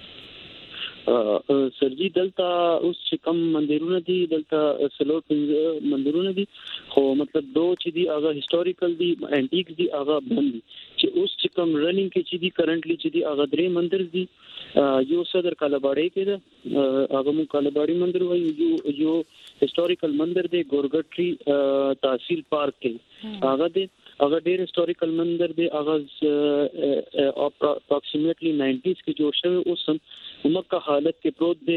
Speaker 5: سرجی دلته اوس چې کم مندرونه دي دلته سلور پنځه مندرونه دي خو مطلب دو چې دي هغه هیستوریکل دي انټیکس دي هغه بند دي چې اوس چې کم رننګ کې چې دي کرنټلی چې دي هغه درې مندر دي یو صدر کالاباړی کې ده هغه مو کالاباړی مندر وایي یو یو هیستوریکل مندر دی ګورګټري تحصیل پارک کې هغه دی هغه ډېر هیستوریکل مندر دی هغه اپروکسیمیټلی ناینټیز کې جوړ شوی اوس هم مکه حالت کې پروت دی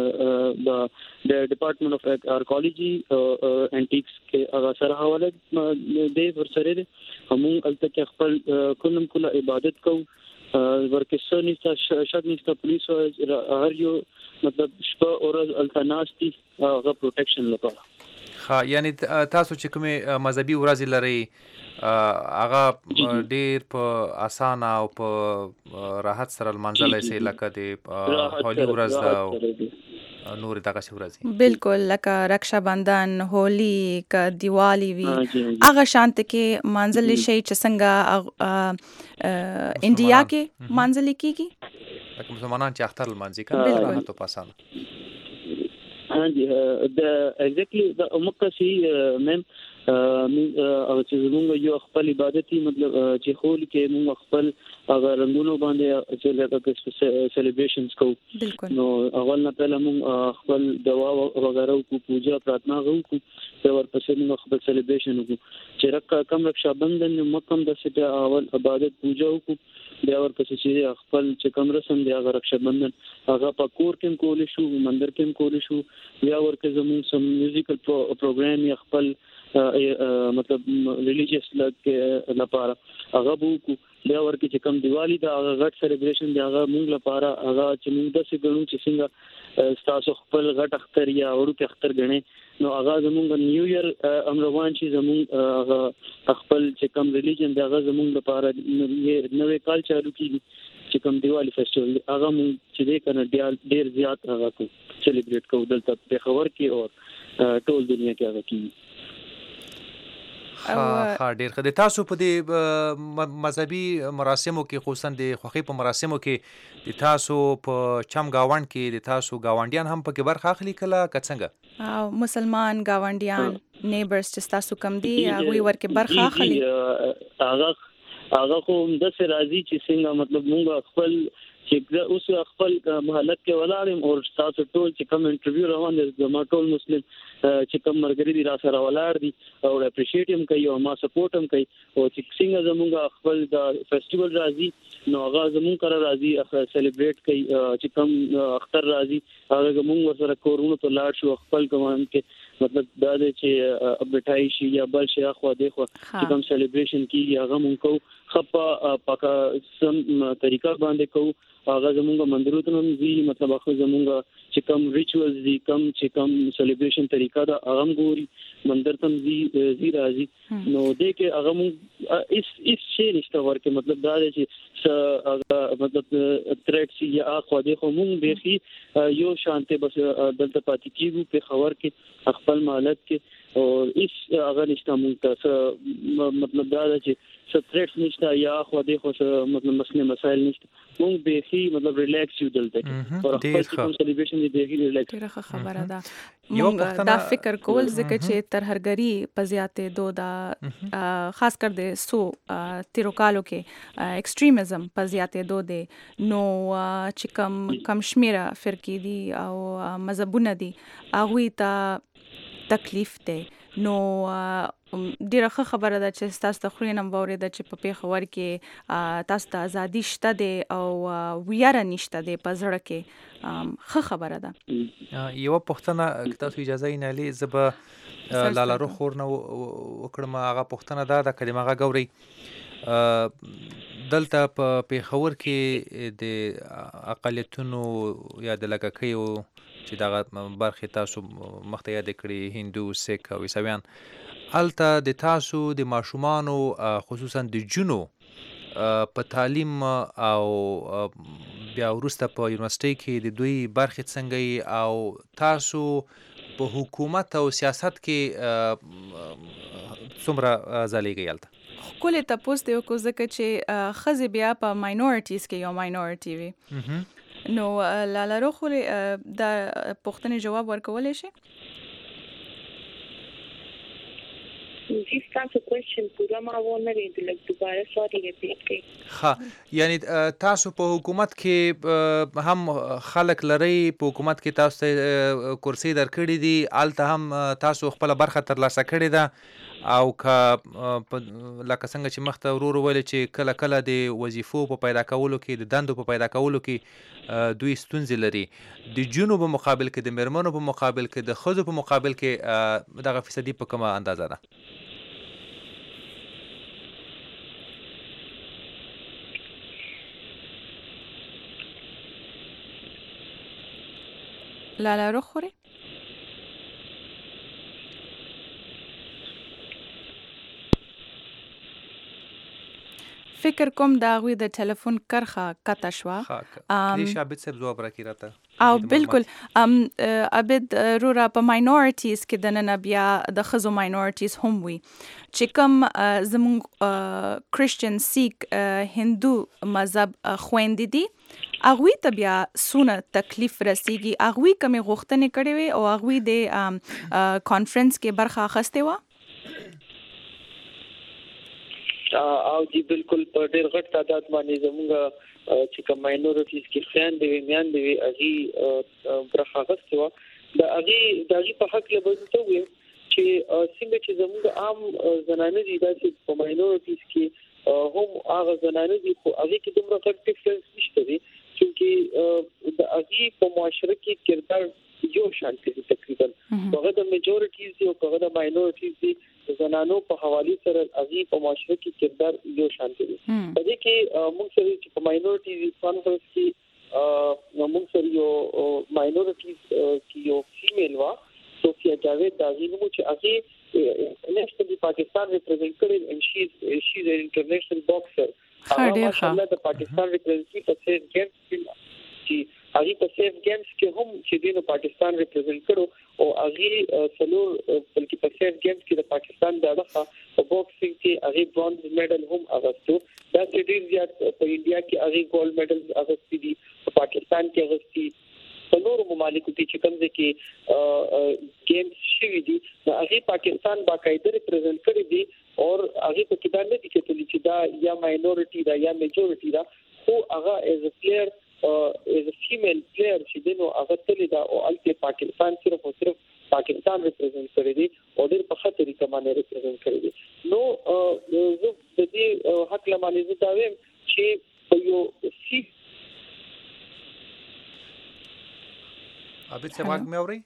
Speaker 5: د ډپارټمنټ اف آرکیولوژي انټیکس کې هغه سره حواله دی ورسره دی هم الته کې خپل کلم کله عبادت کوو ورکه نشته شک نشته پولیس هر یو مطلب شپه اورز التناستی هغه پروټیکشن لپاره
Speaker 2: ها یعنی تاسو چې کومه مذهبي ورځ لري هغه ډیر په اسانه او په راحت سره منځلای سي لکه د هولي ورځ دا نور دغه څه ورځي
Speaker 1: بالکل لکه رکشا بندن هولي ک دیوالی وی هغه شانت کې منځلای شي چې څنګه انډیا کې منځلای کیږي
Speaker 2: لکه مسلمانان چې اختر المنځي کوي راحت او اسانه
Speaker 5: हाँ जी د exactly د مکه سي مم او چې موږ یو خپل عبادتي مطلب چې خول کې موږ خپل هغه رنگونو باندې چې لکه سیلیبریشنز کوو نو اول نه پهله موږ خپل دوا وغیرہ کو پوجا پراتنا کوو په ورپسې موږ خپل سیلیبریشن وکړو چې رکه کم رکشا بندن مکم د سټه اول عبادت پوجا وکړو بیا ورپسې چې خپل چې کوم رسم دی هغه رکشا بندن هغه په کور کې کول شو مندر کې کول شو بیا ورکه زموږ سم میوزیکل پروګرام یا خپل مطلب ریلیجیس لګ لپاره هغه بو بیا ورکه چې کوم دیوالی دا هغه غټ سیلیبریشن دی هغه موږ لپاره هغه چې موږ د څه غنو چې څنګه تاسو خپل غټ اختر یا ورو اختر غنئ نو هغه زموږ نیو ایئر امروان چې زموږ هغه خپل چې کوم ریلیجن دی هغه زموږ لپاره نوې کال چالو کیږي چې کوم دیوالی فیسټیوال هغه موږ چې دې کنه ډیر زیات هغه کو سیلیبریټ کوو دلته په خبر کې او ټول دنیا کې هغه کیږي
Speaker 2: ها ډیر خدای تاسو په دې مذهبي مراسمو کې خصوصا د خوخي په مراسمو کې د تاسو په چم گاوند کې د تاسو گاونډیان هم پکې برخه اخلي کله کڅنګ
Speaker 1: او مسلمان گاونډیان نیبرز چې تاسو کم دي هغه ورکه برخه اخلي
Speaker 5: هغه هغه کوم د سر راضي چې څنګه مطلب موږ خپل چې اوس خپل محلت کې ولاړم او تاسو ټول چې کوم انټرویو روان دي زما ټول مسلم چې کوم مرګري دي را سره ولاړ دي او اپریشیټ هم کوي او ما سپورټ هم کوي او چې څنګه زموږ خپل د فیسټیوال راځي نو هغه زموږ کار راځي سیلیبریټ کوي چې کوم اختر راځي هغه زموږ سره کورونو ته لاړ شو خپل کوم کې مطلب دا چې بټای شي یا بل شي خو د خو چې کوم سیلیبریشن کیږي هغه مونږ کو خپه پاکه سم طریقه باندې کو هغه زموږ مندرو ته هم زی مطلب هغه زموږ چې کوم ریچوالز دي کوم چې کوم سیلیبریشن طریقه دا هغه ګوري مندر ته زی زی راځي نو دې کې هغه مونږ اس اس شي نشته ورکه مطلب دا چې هغه مطلب تریټ سی یا خو د خو مونږ به یو شانته بس دلته پاتې کیږو په خبر کې خپل مالک کې او اس هغه نشته مونږ ته مطلب دا چې ستریټ نشته یا خو د خو مطلب مسله مسائل نشته مونږ به هی مطلب ریلیکس یو دلته او خپل کوم سیلیبریشن دی به ریلیکس
Speaker 1: ډیره خبره ده مونږ دا فکر کول ځکه چې ترهرګری پزیاته دو دا خاص کر دے سو تیرو کالو کې ایکستریمزم پزیاته دو دے نو چې کم کم شمیره فرقې دي او مذهبونه دي هغه ته تکلیف ده نو ډیره خبره ده چې تاسو ته خورینم ووري ده چې په پیښور کې تاسو ته ازادي شته ده او ویاره نشته ده په زړه کې خه خبره ده
Speaker 2: یو پښتنه تاسو اجازه یې نه لې زب لاله رو خور نه وکړم هغه پښتنه ده د کلمه غا ګوري دلته په پیښور کې د اقلیتونو یا د لږکیو چې دغه برخې تاسو مخته یاد کړي هندو سیک او عیسویان هلته د تاسو د ماشومانو خصوصا د جنو په تعلیم او بیا وروسته په یونیورسيټي کې د دوی برخې څنګه او تاسو په حکومت او سیاست کې څومره ځلېږئ هلته
Speaker 1: ښکلی تپوس دی وکړو ځکه چې ښځې بیا په ماینورټیز کې یو ماینورټي وي نو لاله روخولې د پوښتنې جواب ورکولی شي
Speaker 4: جی تاسو کوېشن پورا ما ونه لري لکه دوباره سوري ریپیټ کړئ
Speaker 2: ها یعنی تاسو په حکومت کې هم خلک لري په حکومت کې تاسو ته کرسي درکړي دي الته هم تاسو خپل برخه ترلاسه کړې ده او که لکه څنګه چې مخته ورور ویل چې کله کله د وظیفو په پیدا کولو کې د دندو په پیدا کولو کې دوی ستونزې لري د جنو په مقابل کې د میرمنو په مقابل کې د ښځو په مقابل کې دغه فیصدي په کومه اندازه ده
Speaker 1: لاله روخ خوري فکر کوم دا غوی د ټلیفون کرخه کته شوه
Speaker 2: دې شابت صاحب جواب راکړي راته
Speaker 1: او بالکل ام ابد رورا په ماینورټیز کې د نن بیا د خزو ماینورټیز هم وي چې کوم زمون کریسچن سیک هندو مذهب خويندې دي اغوی ته بیا سونه تکلیف رسیږي اغوی کمې غوښتنې کړې وي او اغوی د کانفرنس کې برخه اخیستې وه
Speaker 3: او دی بالکل په ډېر غټ تعداد باندې زموږ چې کوم ماینورټیز کې خیان دی میان دی اغي برخه اخیستې وه د اغي د اغي په حق له بوته وي چې څنګه چې زموږ عام زنانه دي داسې په ماینورټیز کې هم هغه زنانه دي خو اغي کې دومره غټ ډیفرنس نشته دي چې د اغي په معاشره کې کردار یو شان دي تقریبا هغه د میجورټیز دي او هغه د ماینورټیز دي زنانو په حواله سره اغي په معاشره کې کردار یو شان دي په دې کې موږ سره چې په ماینورټیز کانفرنس کې موږ سره یو ماینورټیز کې یو فیمیل وا صوفیا جاوید دا غي نو چې اغي نېشنل پاکستان ریپرزینټ کړي and she is she is an international boxer هغه ماشاءالله د پاکستان ریپرزینټ په سیف گیمز کې هغه په سیف گیمز کې هم چې دینو پاکستان ریپرزینټ کړو او هغه څلور بلکې په سیف گیمز کې د پاکستان د اړخه په بوکسینګ کې هغه برونز میډل هم اغوستو دا چې ډیر زیات په انډیا کې هغه ګولډ میډل اغوستي دي په پاکستان کې اغوستي څلور ممالکو کې کوم ځکه گیمز شوي دي هغه پاکستان باقاعده ریپرزینټ کړی دي او هغه په کې دا نه دي چې دا یا ماینورټي دا یا میجورټي دا خو هغه ایز ا پلیئر ایز ا فیمیل پلیئر چې دینو هغه تل دا او الته پاکستان صرف او صرف پاکستان ریپرزینټ کړی دي او ډېر په ښه طریقه باندې ریپرزینټ کړی دي نو زه د دې حق لمانځه زه دا وایم چې په یو سی
Speaker 2: ابد سبق مې اوري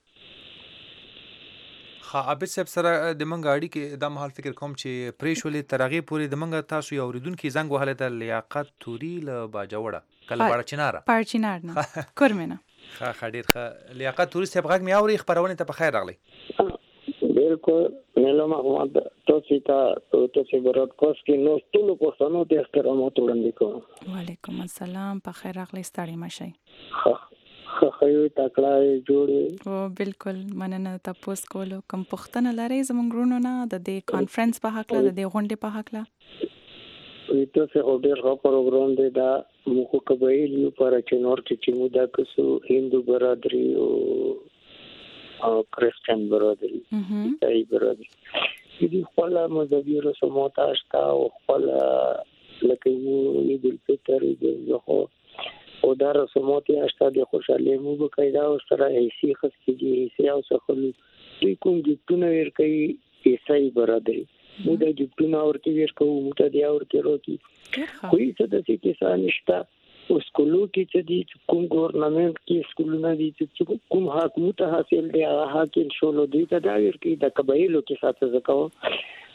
Speaker 2: ها ابد سب سره د منګ اړي کې د مهال فکر کوم چې پریشولې ترغه پوری د منګ تاسو یو ریدونکو زنګ وهله د لیاقت توري ل باجوړه کله باړ چناره
Speaker 1: پار چنار نه کورمنه
Speaker 2: ها خډیر ښه لیاقت توري سب غږ مې اوري خبرونه ته په خیر راغلی
Speaker 6: بالکل ملو محمد تاسو ته تاسو برات کوس کې نو ټول په سنو ته احترامات وړاندې کوم
Speaker 1: وعلیکم السلام په خیر راغلی ستړي مشي
Speaker 6: ها خخوي تکړه جوړي
Speaker 1: او بالکل مننه تاسو کولو کوم پښتنه لري زمونږ رونو نه د دې کانفرنس په حق له د دې غونډې په حق له
Speaker 6: ویته سه اورډر غو پروګرام دی دا موږ قبایل یو پر چنور چې موږ دا کسو هندو برادری او او کریسچن برادری ای برادری دې خپل مذهبي رسومات آشتا او خپل لکه یو عید الفطر د او دا رسومات آشتا د خوشاله مو بقاعده او سره ایسی خستګي ایسی او سخلو دوی کوم جټونه ور کوي ایسای برادری مو د جټونه ورته ور کوو مو ته دی ورته روتي کوئی څه د چې کسان نشتا او سکولو کې چې دي کوم ګورنمنت کې سکولونه دي چې کوم حکومت حاصل دی هغه حاکم شولو دوی ته دا ور کوي د قبایلو کې ساتل زکاو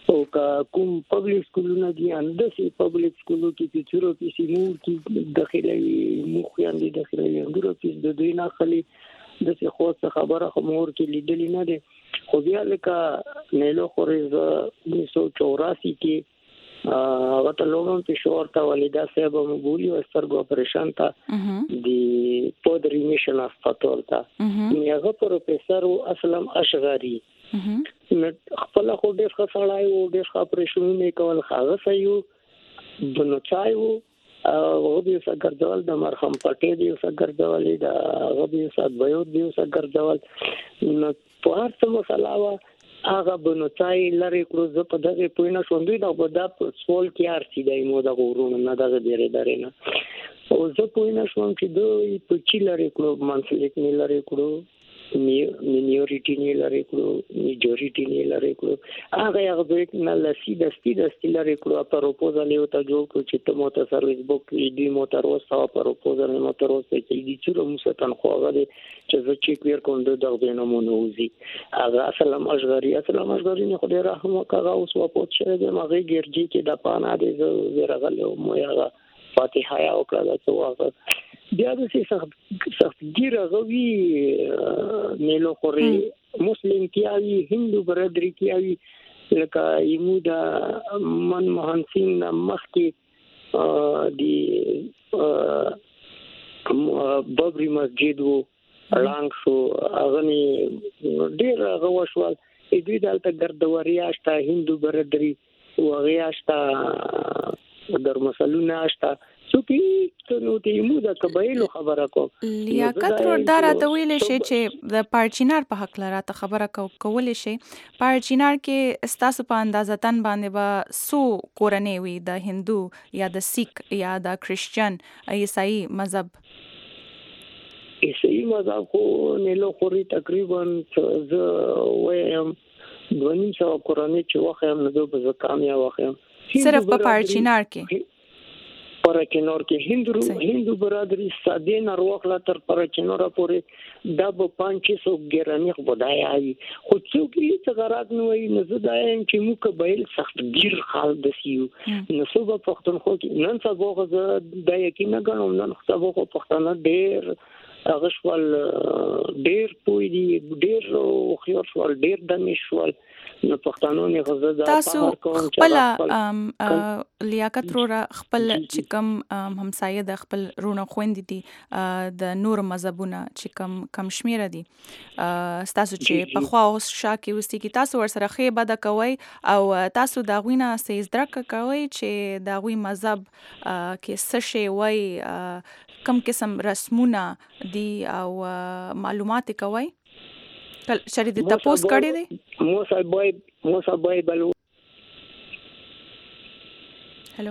Speaker 6: او کوم پبلک سکولونه دي اندسي پبلک سکولو کې چې چورو کې سیمور کې داخلي مخيان دي داخلي انګورو کې د دوی نه خلی د څه خو څه خبره خمور کې لیدلې نه دي خو بیا لکه نیلو خورز انیس سو چوراسی کې هغه ته لومن پېښور ته ولیدا صاحب مبولي او سترګو اپریشن ته د پود ریمیشن اف پاتولتا هغه پروفیسور اسلم اشغری خپل خو ډېر خسړای او ډېر اپریشنونه کول هغه سيو بنوچایو او غوډي سګردول د مرهم پټې دی سګردول د غوډي سګبيو دی سګردول نو په هر څه مسلاوه هغه بنوچای لری کړو زه په دغه پوینه شوندې دا په د سوال کې ارسي دی مو د غورونو نه دغه ډېر درنه او زه پوینه شوم چې دوی په چی لری کړو منسلیک نه لری کړو مینیورټی نه لري کړو میجورټی نه لري کړو هغه هغه نه لسی د سپی د سپی لري کړو پروپوزل یو ته جوړ کړو چې ته مو ته سرویس بوک دی مو ته روز تا پروپوزل مو ته روز چې دی چې مو ستن خو هغه چې زه چې کویر کوم د دغه نمونه وزي هغه اسلام اشغری اسلام اشغری نه خدای رحم وکړه اوس واپوت شه د مغه ګرځي کې د پانا دی زه ورغله مو هغه فاتحه او کړه چې واغ بیا د سخت سخت ګیره غوي نیلو خوري مسلم کیاوي هندو برادری کیاوي لکه یمودا منموهن سینګ مخکې دی بابری مسجد وو لانګ شو اغني ډیر غوښوال دوی دلته ګردوري آشتا هندو برادری او غیاشتا در مسلونه آشتا څوکې نو ته یمو د قبایلو خبره کو
Speaker 1: لیاقت وردا راته ویلې شي چې د پارچینار په حق لاره ته خبره کولې شي پارچینار کې ستاسو په اندازتن باندې به سو کورنۍ وي د هندو یا د سیک یا د کرسچن عیسائی مذهب
Speaker 6: عیسائی مذهب خو نیلو خوري تقریبا ز وایم دونیم سو کورنۍ چې واخیم نو به کامیاب واخیم
Speaker 1: صرف په پارچینار کې
Speaker 6: پرچنور کې هندو هندو برادری ساده نارواخلا تر پرچنور پورې د په پنځه سو ګرانی خدای آی خو څوک یې څنګه نوې نه زدایم چې مو قبایل سخت ډیر خال دسیو نو صوبه پښتونخوا کې نن سبا غزه د یقین غنوم نن سبا خو پښتانه ډیر غشوال ډیر پوی دی ډیر خيار شوال ډیر دمشوال نو پښتانو نه غزه د
Speaker 1: تاسو خپل لیاقت رو خپل چې کوم همسایه د خپل رونه خويند دي د نور مذهبونه چې کوم کم شمیره دي تاسو چې په خوا اوس شاکي وستي کی تاسو ور سره خې بد کوي او تاسو دا غوینه سیز درک کوي چې دا غوي مذهب کې څه شی وای کم قسم رسمونه دي او معلومات کوي شری د تپوس کړی دی
Speaker 6: مو صاحبای مو صاحبای بلو
Speaker 1: هلو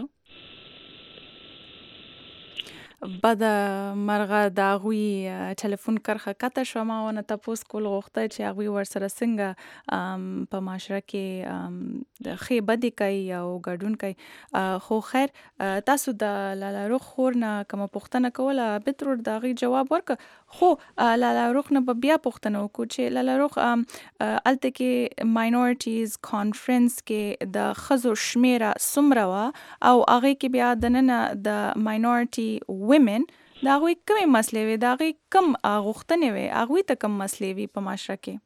Speaker 1: بعد مرغه دا غوي ټلیفون کرخه کته شو ما ونه تپوس کول غوښته چې هغه ور سره څنګه په معاشره کې د خې بدی کوي او ګډون کوي خو خیر تاسو د لاله روخ خورنه کوم پوښتنه کوله به تر دغه جواب ورک خو لاله روخ نه بیا پوښتنه وکړو چې لاله روخ الته کې ماینورټیز کانفرنس کې د خزو شمیره سمره وا او هغه کې بیا د نن د ماینورټي women دا غوي کومه مسلې وي دا غوي کم غوښتنې وي هغه ته کم مسلې وي په معاشره کې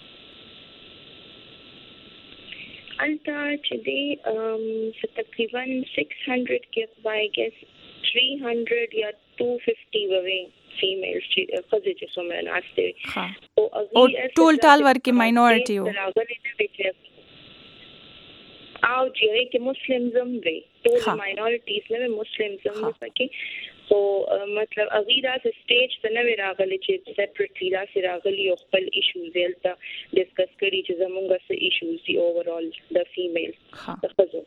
Speaker 4: البته چې دی تقریبا six hundred کې by I guess three hundred یا two fifty وي females چې خزې چې څومره ناشته
Speaker 1: او ټول ټال ورکه ماینورټي وو
Speaker 4: او چې کې مسلمانزم وي ټول ماینورټیز نه مسلمانزم پکې خو مطلب اغیرا س سټیج ته نو راغلی چې سپریټلی دا سره راغلی او خپل ایشوز دلته ډیسکس کړي چې زمونږه څه ایشوز دي اوورال د فیمیل تاسو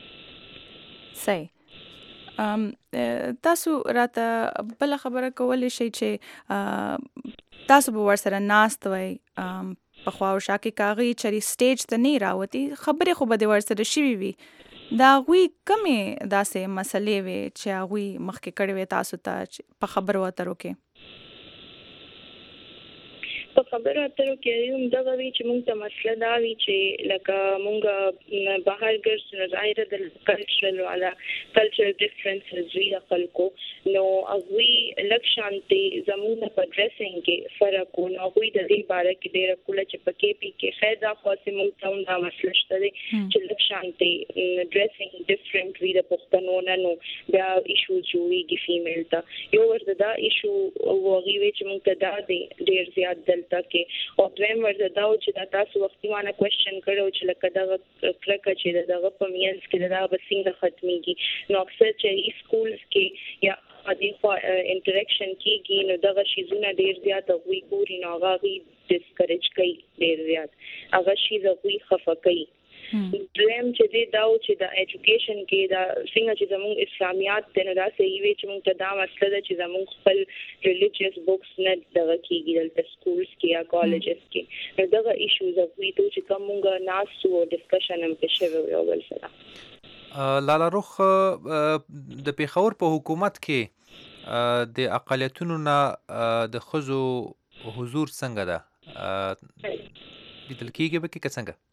Speaker 1: صحیح ام تاسو راته بل خبره کولای شي چې تاسو به ور سره ناست وای په خوا او شاکي کاغي چری سټیج ته نه راوتی خبره خو به ور سره شي وي دا غوي کمه داسې مسلې وي چې غوي مخکې کړي وي تاسو ته په خبرو اترو کې
Speaker 4: په خبره اترو کې هم دا وی چې موږ ته مسله دا وی چې لکه موږ بهر ګرځو نو ظاهر د کلچرل والا کلچرل ډیفرنسز وی خلکو نو اغوی لکشانتي زموږ په ډریسینګ کې فرق او نو اغوی د دې باره کې ډېر کوله چې پکې پی کې خیر دا خاصه موږ ته هم دا مسله شته چې لکشانتي ډریسینګ ډیفرنٹ وی د پښتنو نه نو بیا ایشو جوړیږي فیمیل ته یو ورته دا ایشو وغوي چې موږ ته دا ډېر زیات دلته کې او دویم ورته دا چې دا تاسو وختونه کوېسچن کړو چې لکه دا کرکه چې دغه په مینس کې دا به څنګه ختميږي نو اکثر چې سکولز کې یا اده انټریکشن کېږي نو دغه شیزونه ډېر زیات غوي ګوري نو هغه ډیسکریج کوي ډېر زیات هغه شی غوي خفه کوي دویم چې دا او چې د ایجوکیشن کې دا څنګه چې زموږ اسلامیات د نه دا صحیح وي چې موږ ته دا مسله ده چې زموږ خپل ریلیجیس بوکس نه دغه کېږي دلته سکولز کې یا کالجز کې نو دغه ایشوز غوي ته چې کوم موږ ناسو او ډسکشن هم کې شوی یو بل سره
Speaker 2: لاله روخ د پیښور په حکومت کې د اقالیتونو نه د خزو حضور څنګه ده لیدل کېږي به کې څنګه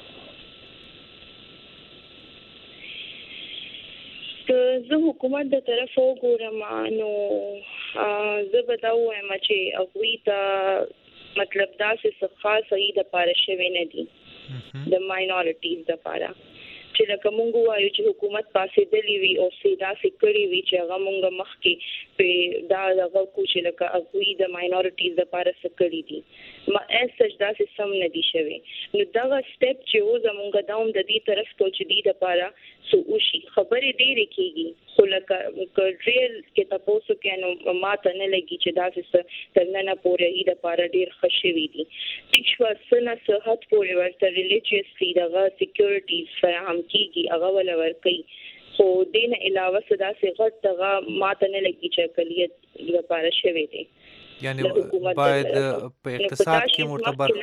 Speaker 4: زه حکومت د طرف وګورم نو زه به دا وایم چې هغوی ته مطلب دا څه خاص ای د پاره شوی نه دي د ماینورټیز د پاره چې لکه مونږ وایو چې حکومت پاسې دلی وی او سیدا سکړی وی چې هغه مونږ مخکې په دا دغه کو چې لکه هغوی د ماینورټیز د پاره سکړی دي ما اس سجدا سم نه دي شوی نو دا سټپ چې و زمونږ داوم د دې طرف ته چې دی د پاره سو وشي خبرې ډېرې کېږي خو لکه ریل کې تاسو کې نو ماته نه لګي چې دا څه تر نن پورې ای د پاره ډېر خوشوي دي چې شو سنه صحت پورې ورته ریلیجیسلی دغه سکیورټیز فراهم کیږي هغه ول ورکي خو دین علاوه صدا سي غټ دغه ماته نه لګي چې کلیت لپاره شوي دي
Speaker 2: یعنی باید په اقتصاد کې معتبر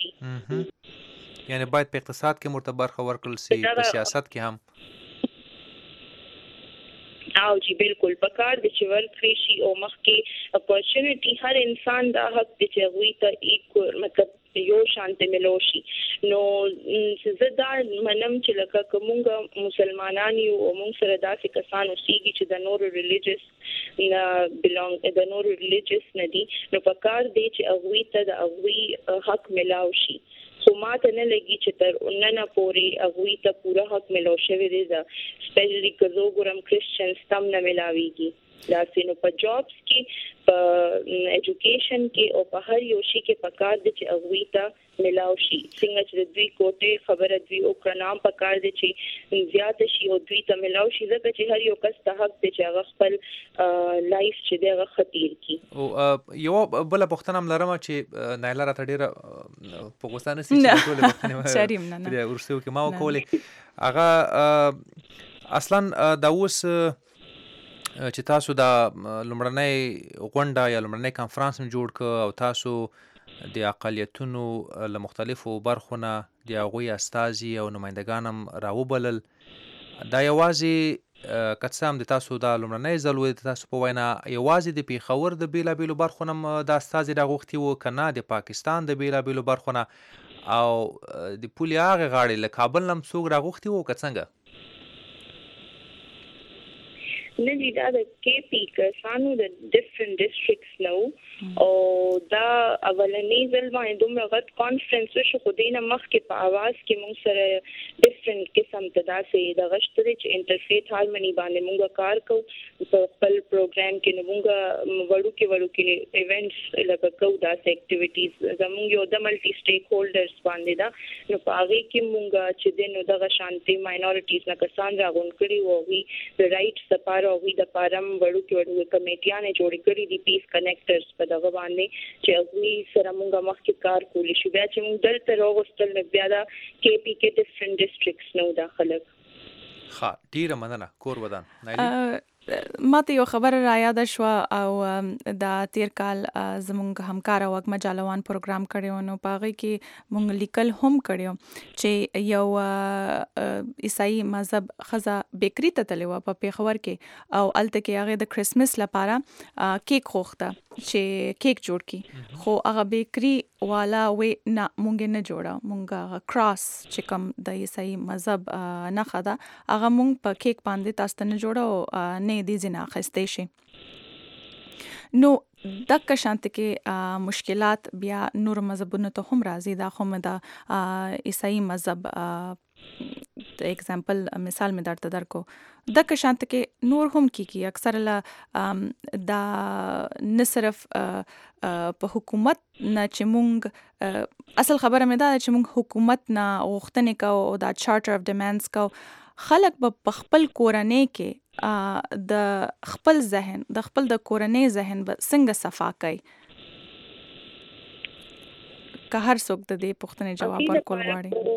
Speaker 2: یعنی باید په اقتصاد کې معتبر خبر کړل سي په سیاست کې هم
Speaker 4: او جی بالکل پکار د چور کریشي او مخ کې اپورچونټی هر انسان دا حق د چوي ته ایک مطلب یو شانته ملوشي نو زه دا منم چې لکه کومه مسلمانان یو او موږ سره داسې کسان اوسېږي چې د نور ریلیجیس نه بلونګ د نور ریلیجیس نه دي نو پکار دی چې هغوی ته د هغوی حق ملاو شي خو ماته نه لګي چې تر نن پورې هغوی ته پوره حق ملو شوی دی دا سپیشلی که زه وګورم کرسچنز تم نه ملاویږي داسې نو په جابس کې په ایجوکیشن کې او په هر یو شي کې پکار دی چې هغوی ته ملاو شي څنګه چې د دوی کوټې خبره دوی او کرنام پکار دی چې زیات شي او دوی ته ملاو شي ځکه چې هر یو کس ته حق دی چې هغه خپل لایف چې دی هغه خطیر کی
Speaker 2: او یو بل پښتنه ملرم چې نایله راته ډیره په غوستانه سي چې ټول پښتنه
Speaker 1: شریم نه نه
Speaker 2: ورسو کې ما وکولې هغه اصلا دا اوس چې تاسو دا لومړنۍ غونډه یا لومړنۍ کانفرنس هم جوړ ک او تاسو د اقالیتونو له مختلفو برخو نه د هغوی استازي او نمایندګان هم راوبلل دا یوازې کڅام د تاسو د لومړنۍ ځل و د تاسو په وینا یوازې د پیښور د بیلابیلو برخو نه د استازي راغوښتي وو که نه د پاکستان د بیلابیلو برخو نه او د پولې هغې غاړې له کابل نه هم څوک راغوښتي وو که څنګه
Speaker 4: نه دي دا د کې پی کسانو د ډیفرنٹ ډسټریکټس نو او دا اولنې ځل باندې دومره غټ کانفرنس شو خو دینه مخکې په आवाज کې موږ سره ډیفرنٹ قسم تداسې د غشتري چې انټرفیت هارمونی باندې موږ کار کوو په خپل پروګرام کې نو موږ وړو کې وړو کې ایونټس لکه کوو داسې اکټیویټیز زموږ یو د ملټي سټیک هولډرز باندې دا نو په هغه کې موږ چې دینو دغه شانتي ماینورټیز نه کسان راغون کړي وو وی د رائټ سپاره او وی د پارم وړو کې وړو کمیټیانه جوړ کړي دي پیس کنیکټرز په دغه باندې چې هغوی سره موږ مخکې کار کولی شو بیا چې موږ دلته راغوستل نو بیا دا کې پی کې ډیفرنٹ ډسټریکټس نو دا خلک
Speaker 2: ښه ډیره مننه کور ودان نایلی
Speaker 1: ماته یو خبر را یاد شو او دا تیر کال زمونږ همکار وګ مجالوان پروګرام کړو نو پاغي کې مونږ لیکل هم کړو چې یو عیسائی مذهب خزا بیکری ته تلو په پیښور کې او الته کې هغه د کرسمس لپاره کیک خوخته چې کیک جوړ کی خو هغه بیکری والا وې نه مونږ نه جوړه مونږه کراس چې کوم د عیسائی مذهب نه خدا هغه مونږ په کیک باندې تاسو ته نه جوړه نه دي زنا خسته شي نو دغه شانت کې مشکلات بیا نور مذهبونو ته هم راځي دا خو د عیسائی مذهب د ایگزامپل مثال می درته درکو دغه شانت کې نور هم کیږي اکثر لا دا نه صرف په حکومت نه چې مونږ اصل خبره مې دا چې مونږ حکومت نه غوښتنې کو او دا چارټر اف ډیمانډز کو خلک په خپل کورنۍ کې د خپل ذهن د خپل د کورنۍ ذهن به څنګه صفا کوي که هر څوک د دې پوښتنې جواب ورکول غواړي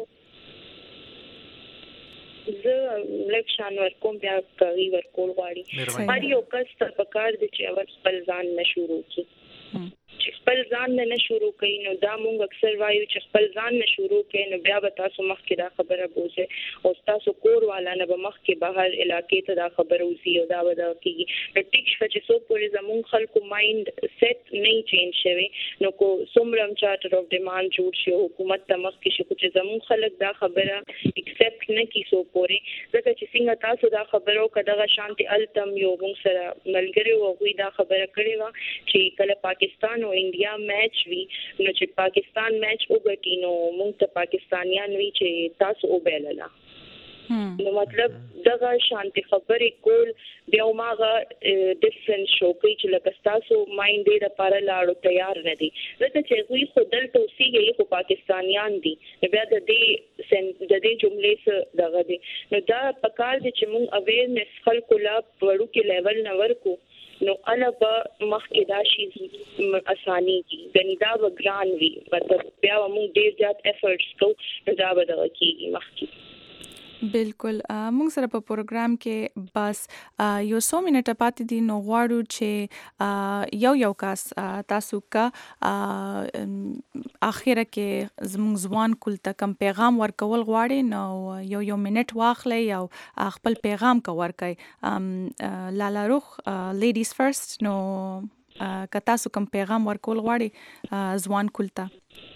Speaker 4: زه لږ شان ورکوم بیا کوي ورکول غواړي هر یو کس ته پکار دي چې اول خپل ځان نه شروع کړي چې خپل ځان نه شروع کړي نو دا مونږ اکثر وایو چې خپل ځان نه شروع کړي نو بیا به تاسو مخکې دا خبره بوزه او تاسو کور والا نه به مخکې بهر علاقې ته دا خبره وزي او دا ودا کیږي نو ټیک شو چې څو پورې زمونږ خلکو مایند سیټ نه چینج شوی نو کو سومرم چارټر اف ډیمانډ جوړ شي حکومت ته مخکې شي چې زمونږ خلک دا خبره ایکسپټ نه کی سو پورې ځکه چې څنګه تاسو دا خبرو کداغه شانتي التم یو موږ سره ملګری او غوي دا خبره کړې و چې کله پاکستان او انډیا میچ وی نو چې پاکستان میچ وګټي نو موږ ته پاکستانیان وی چې تاسو وبېللا نو مطلب دغه شانتي خبرې کول بیا ماغه ډیفرنس شو کوي چې لکه تاسو مایند دې لپاره لاړو تیار نه دي ځکه چې غوي خودل توسيږي خو پاکستانیان دي بیا د دې د دې جملې څخه دغه دي نو دا پکار دي چې موږ اویرنس خلکو لا وړو کې لیول نه ورکو نو انا په مخکې دا شي اساني کی غنی دا وګران وی مطلب بیا موږ ډیر زیات افورټس کو نو دا به دا کیږي مخکې
Speaker 1: بالکل موږ سره په پروګرام کې بس یو څو منټه پاتې دي نو غواړو چې یو یو کاس تاسو کا اخیره کې زموږ ځوان کول ته کم پیغام ورکول غواړي نو یو یو منټ واخلې او خپل پیغام کا ورکړي لالا روح لیډیز فرست نو که تاسو کم پیغام ورکول غواړي ځوان کول ته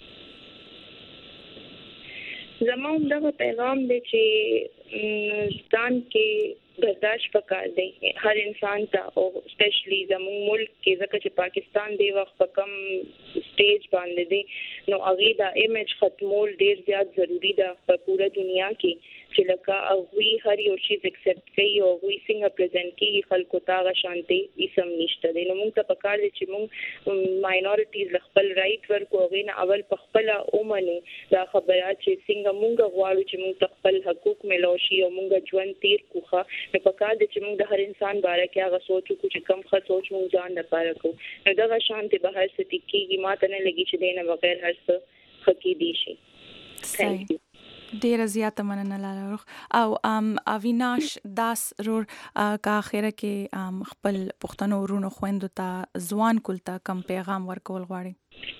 Speaker 4: زموږ دغه پیغام دی چې ځان کې برداشت پکار دی هر انسان ته او سپیشلی زموږ ملک کې ځکه چې پاکستان دی وخت په کم سټیج باندې دی نو هغه دا ایمیج ختمول ډیر زیات ضروری ده په پوره دنیا کې چې لکه هغه هر یو شی ایکسپټ کوي او هغه څنګه پریزنټ کوي خلکو ته شانتي اسم نشته دی نو موږ ته پکار دي چې موږ ماینورټیز خپل رائټ ورکو غوښنه اول په خپل اومنو دا خبره چې څنګه موږ غواړو چې موږ خپل حقوق ملو شي او موږ ژوند تیر کوخه نو پکار دي چې موږ د هر انسان باره کې هغه سوچ کو چې کم ښه سوچ موږ ځان لپاره کو نو دا شانتي به هر څه تکیږي ماته نه لګي چې دینه بغیر هر څه خکی دي شي
Speaker 1: ثانک یو ډیره زیاته مننه لاله روح او ام اویناش داس رور کا اخره کې خپل پښتنو ورونو خويندو ته ځوان کول ته کم پیغام ورکول غواړي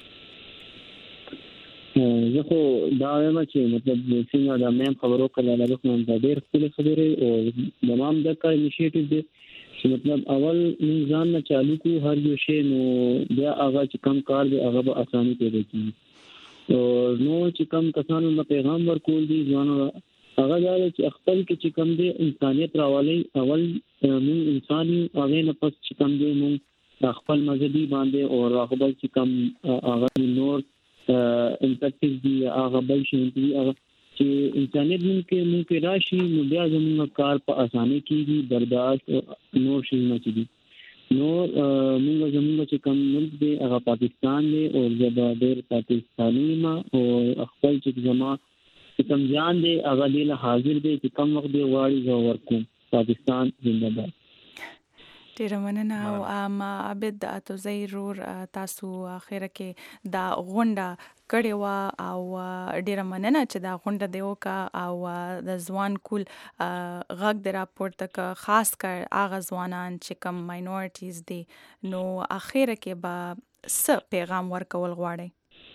Speaker 5: زه خو دا وایم چې مطلب څنګه دا مې خبرو کړل لاله روح نن ډېر خپل خبرې او تمام د کا انیشیټیو دي چې مطلب اول ځان نه چالو کو هر یو شی نو بیا هغه چې کم کار دی هغه به اساني پیدا کیږي نو چې کم کسانو له پیغام ورکول دي ځوانو هغه دا چې خپل کې چې کم دي انسانيت راولي اول موږ انساني هغه نه پس چې کم دي موږ خپل مذهبي باندې او راغبل چې کم هغه نور امپیکټ دي هغه بل شي هغه چې انسانيت ممکن ممکن راشي نو بیا زموږ کار په اساني کېږي برداشت نور شي نه کېږي نو موږ زموږ چې کوم ملک دی هغه پاکستان دی او زبا ډېر پاکستاني ما او خپل چې زما کوم ځان دی هغه له حاضر دی چې کوم وخت دی واړی زو ورکوم پاکستان زنده باد
Speaker 1: ډیره مننه او ام عبد اتو زیرور تاسو اخره کې دا غونډه کړي وا او ډیره مننه چې دا غونډه دیو کا او د ځوان کول غږ د راپورټ تک خاص کر اغه ځوانان چې کم ماینورټیز دي نو اخره کې با س پیغام ورکول غواړي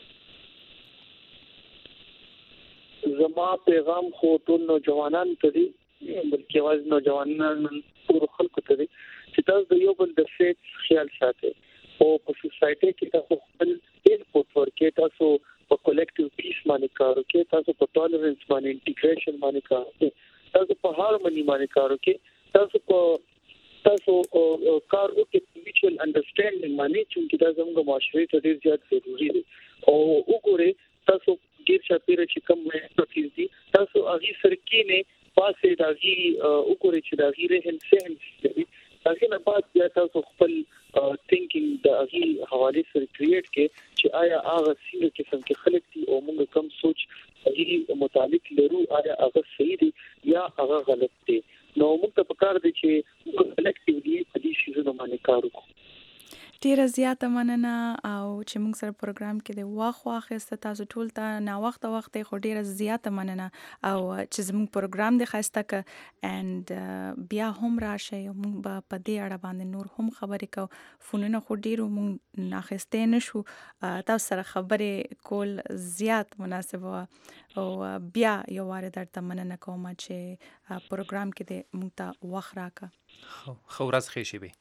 Speaker 3: زما پیغام خو ټول نوجوانان ته دي بلکې واز نوجوانان ټول خلکو ته دي چې تاسو د یو بل د فیټ خیال ساتئ او په سوسایټي کې تاسو خپل انپوټ ورکړئ وکړئ، تاسو په کلیکټیو پیس باندې کار وکړئ، تاسو په ټالرنس باندې انټیګریشن باندې کار وکړئ، تاسو په هارمونی باندې کار وکړئ، تاسو په تاسو کار وکړئ میوچوال انډرستانډینګ باندې، چې دا زموږ معاشرې ته ډیر زیات ضروری دی. او وګورئ تاسو ډیر چاپیره چې کوم مې دي تاسو هغه سره کې نه پاسه داږي وګورئ چې دا غیره هند سه دي. هغه نه بعد بیا تاسو خپل تھینکینګ د هغه حواله سره کریټ کې چې آیا هغه څنګه قسم کې خلک دي او موږ کوم سوچ هغه متعلق لرو، آیا هغه صحیح دي یا هغه غلط دي. نو موږ ته پکار دي چې کلیکټیولی په دې شیزونو باندې کار وکړو.
Speaker 1: ډیره زیاته مننه او چې موږ سره پروګرام کې د واخ واخسته تاسو ټول ته نا وخت وخت خو ډیره زیاته مننه او چې زموږ پروګرام د خاسته ک اند بیا هم راشه موږ په دې اړه باندې نور هم خبرې کو. فونونه خو ډیرو موږ ناخسته نشو، تاسو سره خبرې کول زیات مناسب او بیا یو واره درته مننه کوم چې پروګرام کې د موږ ته وخت راکا.
Speaker 2: خو خو ورځ ښه شي.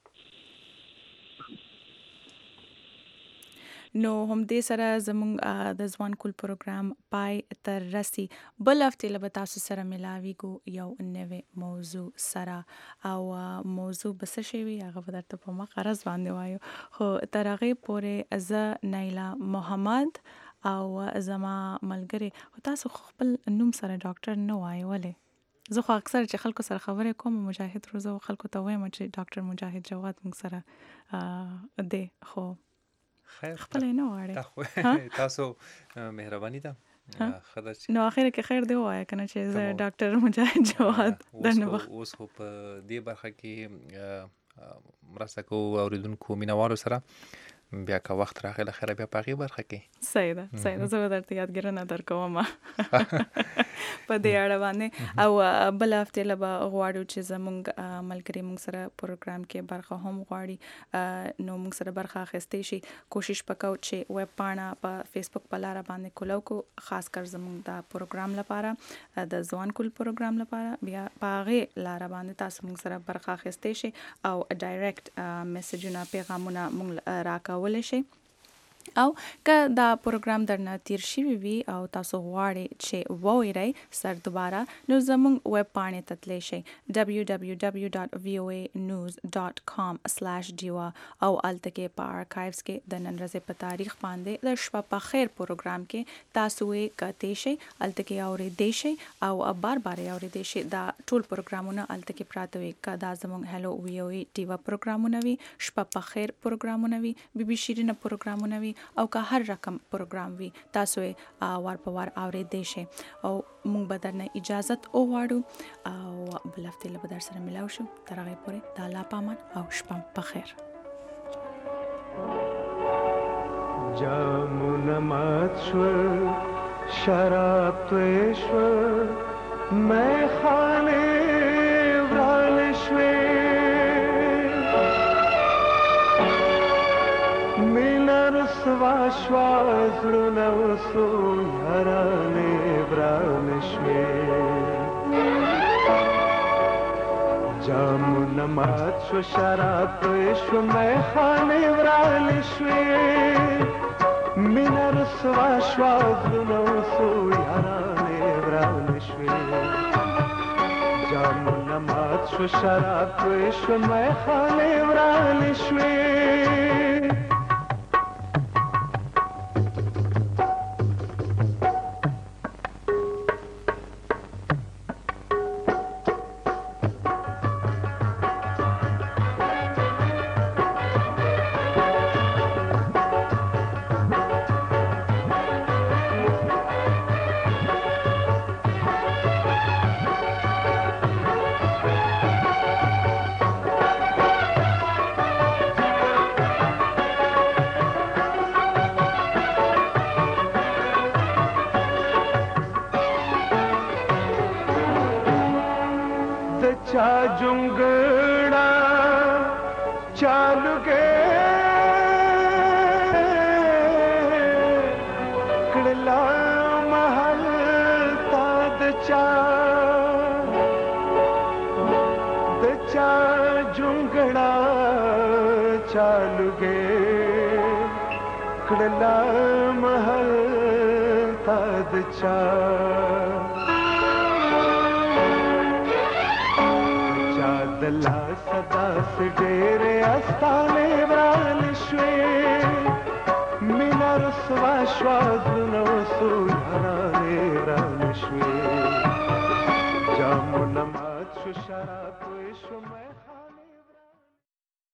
Speaker 1: نو هم دې سره زموږ د ځوان کول پروګرام پای تر رسی. بل هفته له تاسو سره ملاویږو یو نوې موضوع سره او موضوع بس شوی هغه درته په مخ غرض باندې وایو. خو تر هغه پورې از نایلا محمد او زما ملګری او تاسو خپل نوم سره ډاکټر نه وایي ولې؟ زه خو اکثر چې خلکو سره خبرې کوم مجاهد روزه خلکو ته وایم چې ډاکټر مجاهد جواد موږ سره دی، خو
Speaker 2: خیر
Speaker 1: خپل نه واره
Speaker 2: تاسو مهرباني ده.
Speaker 1: نو اخر کې خیر دی وای کنه چې زه ډاکټر مجاهد جواد دنه
Speaker 2: اوس خو په دې برخه کې مرسته کوو اوریدونکو مینوالو سره، بیا که وخت راغی له خیره بیا پاغي برخه کې
Speaker 1: صحیح ده صحیح ده زه درته یادګرنه درکوم په دې اړه باندې. او بل هفته له غواړو چې زمونږ ملګری موږ سره پروګرام کې برخه هم غواړي نو موږ سره برخه اخیستې شي. کوشش وکاو چې ویب پاڼه په فیسبوک په لار باندې کولو کو، خاص کر زمونږ د پروګرام لپاره د ځوان کول پروګرام لپاره بیا پاغه لار باندې تاسو موږ سره برخه اخیستې شي او ډایرکټ میسجونه پیغامونه موږ راکاو ولې شي. او که دا پروګرام درنه تیر شوی وي او تاسو غواړئ چې وویرئ سر دوباره نو زموږ ویب پاڼې ته تللی شئ دبلیو دبلیو دبلیو ډاټ وی او ای نیوز ډاټ کام سلیش ډیوا او هلته کې په آرکایوز کې د نن ورځې په تاریخ باندې د شپه په خیر پروګرام کې تاسو یې کتلی شئ، هلته کې اورېدی شئ او بار بار یې اورېدی شئ. دا ټول پروګرامونه هلته کې پراته وي، که دا زموږ هلو وی او ای ډیوا پروګرامونه وي، شپه په خیر پروګرامونه وي، بی بی شیرینه پروګرامونه وي او که هر رقم پروګرام وي تاسو یې وار په وار اورېدی شئ. او موږ به درنه اجازت وغواړو او بل هفتې له به در سره ملاو شو. تر هغې پورې د الله په امان او شپه په خیر.
Speaker 7: جامونه مات شول، شراب توی شول، میخانې ورانې شوې، رسوا شوا زړونه اوسو یارانې ورانې شوې، جامونه مات شو شراب توی شو میخانې ورانې شوې، مینه رسوا شوا زړونه اوسو یارانې ورانې شوې، جامونه مات شو شراب توی شو میخانې ورانې شوې. چا جونګړا چالو کې کړلا محل تا د چا د چا جونګړا چالو کې کړلا محل تا د چا چا دلا صدا سډېرې استانې ورال شوې مینا رسوا شوا دنو سو یارانې ورال شوې جامونه مات شو شراب توی شو مې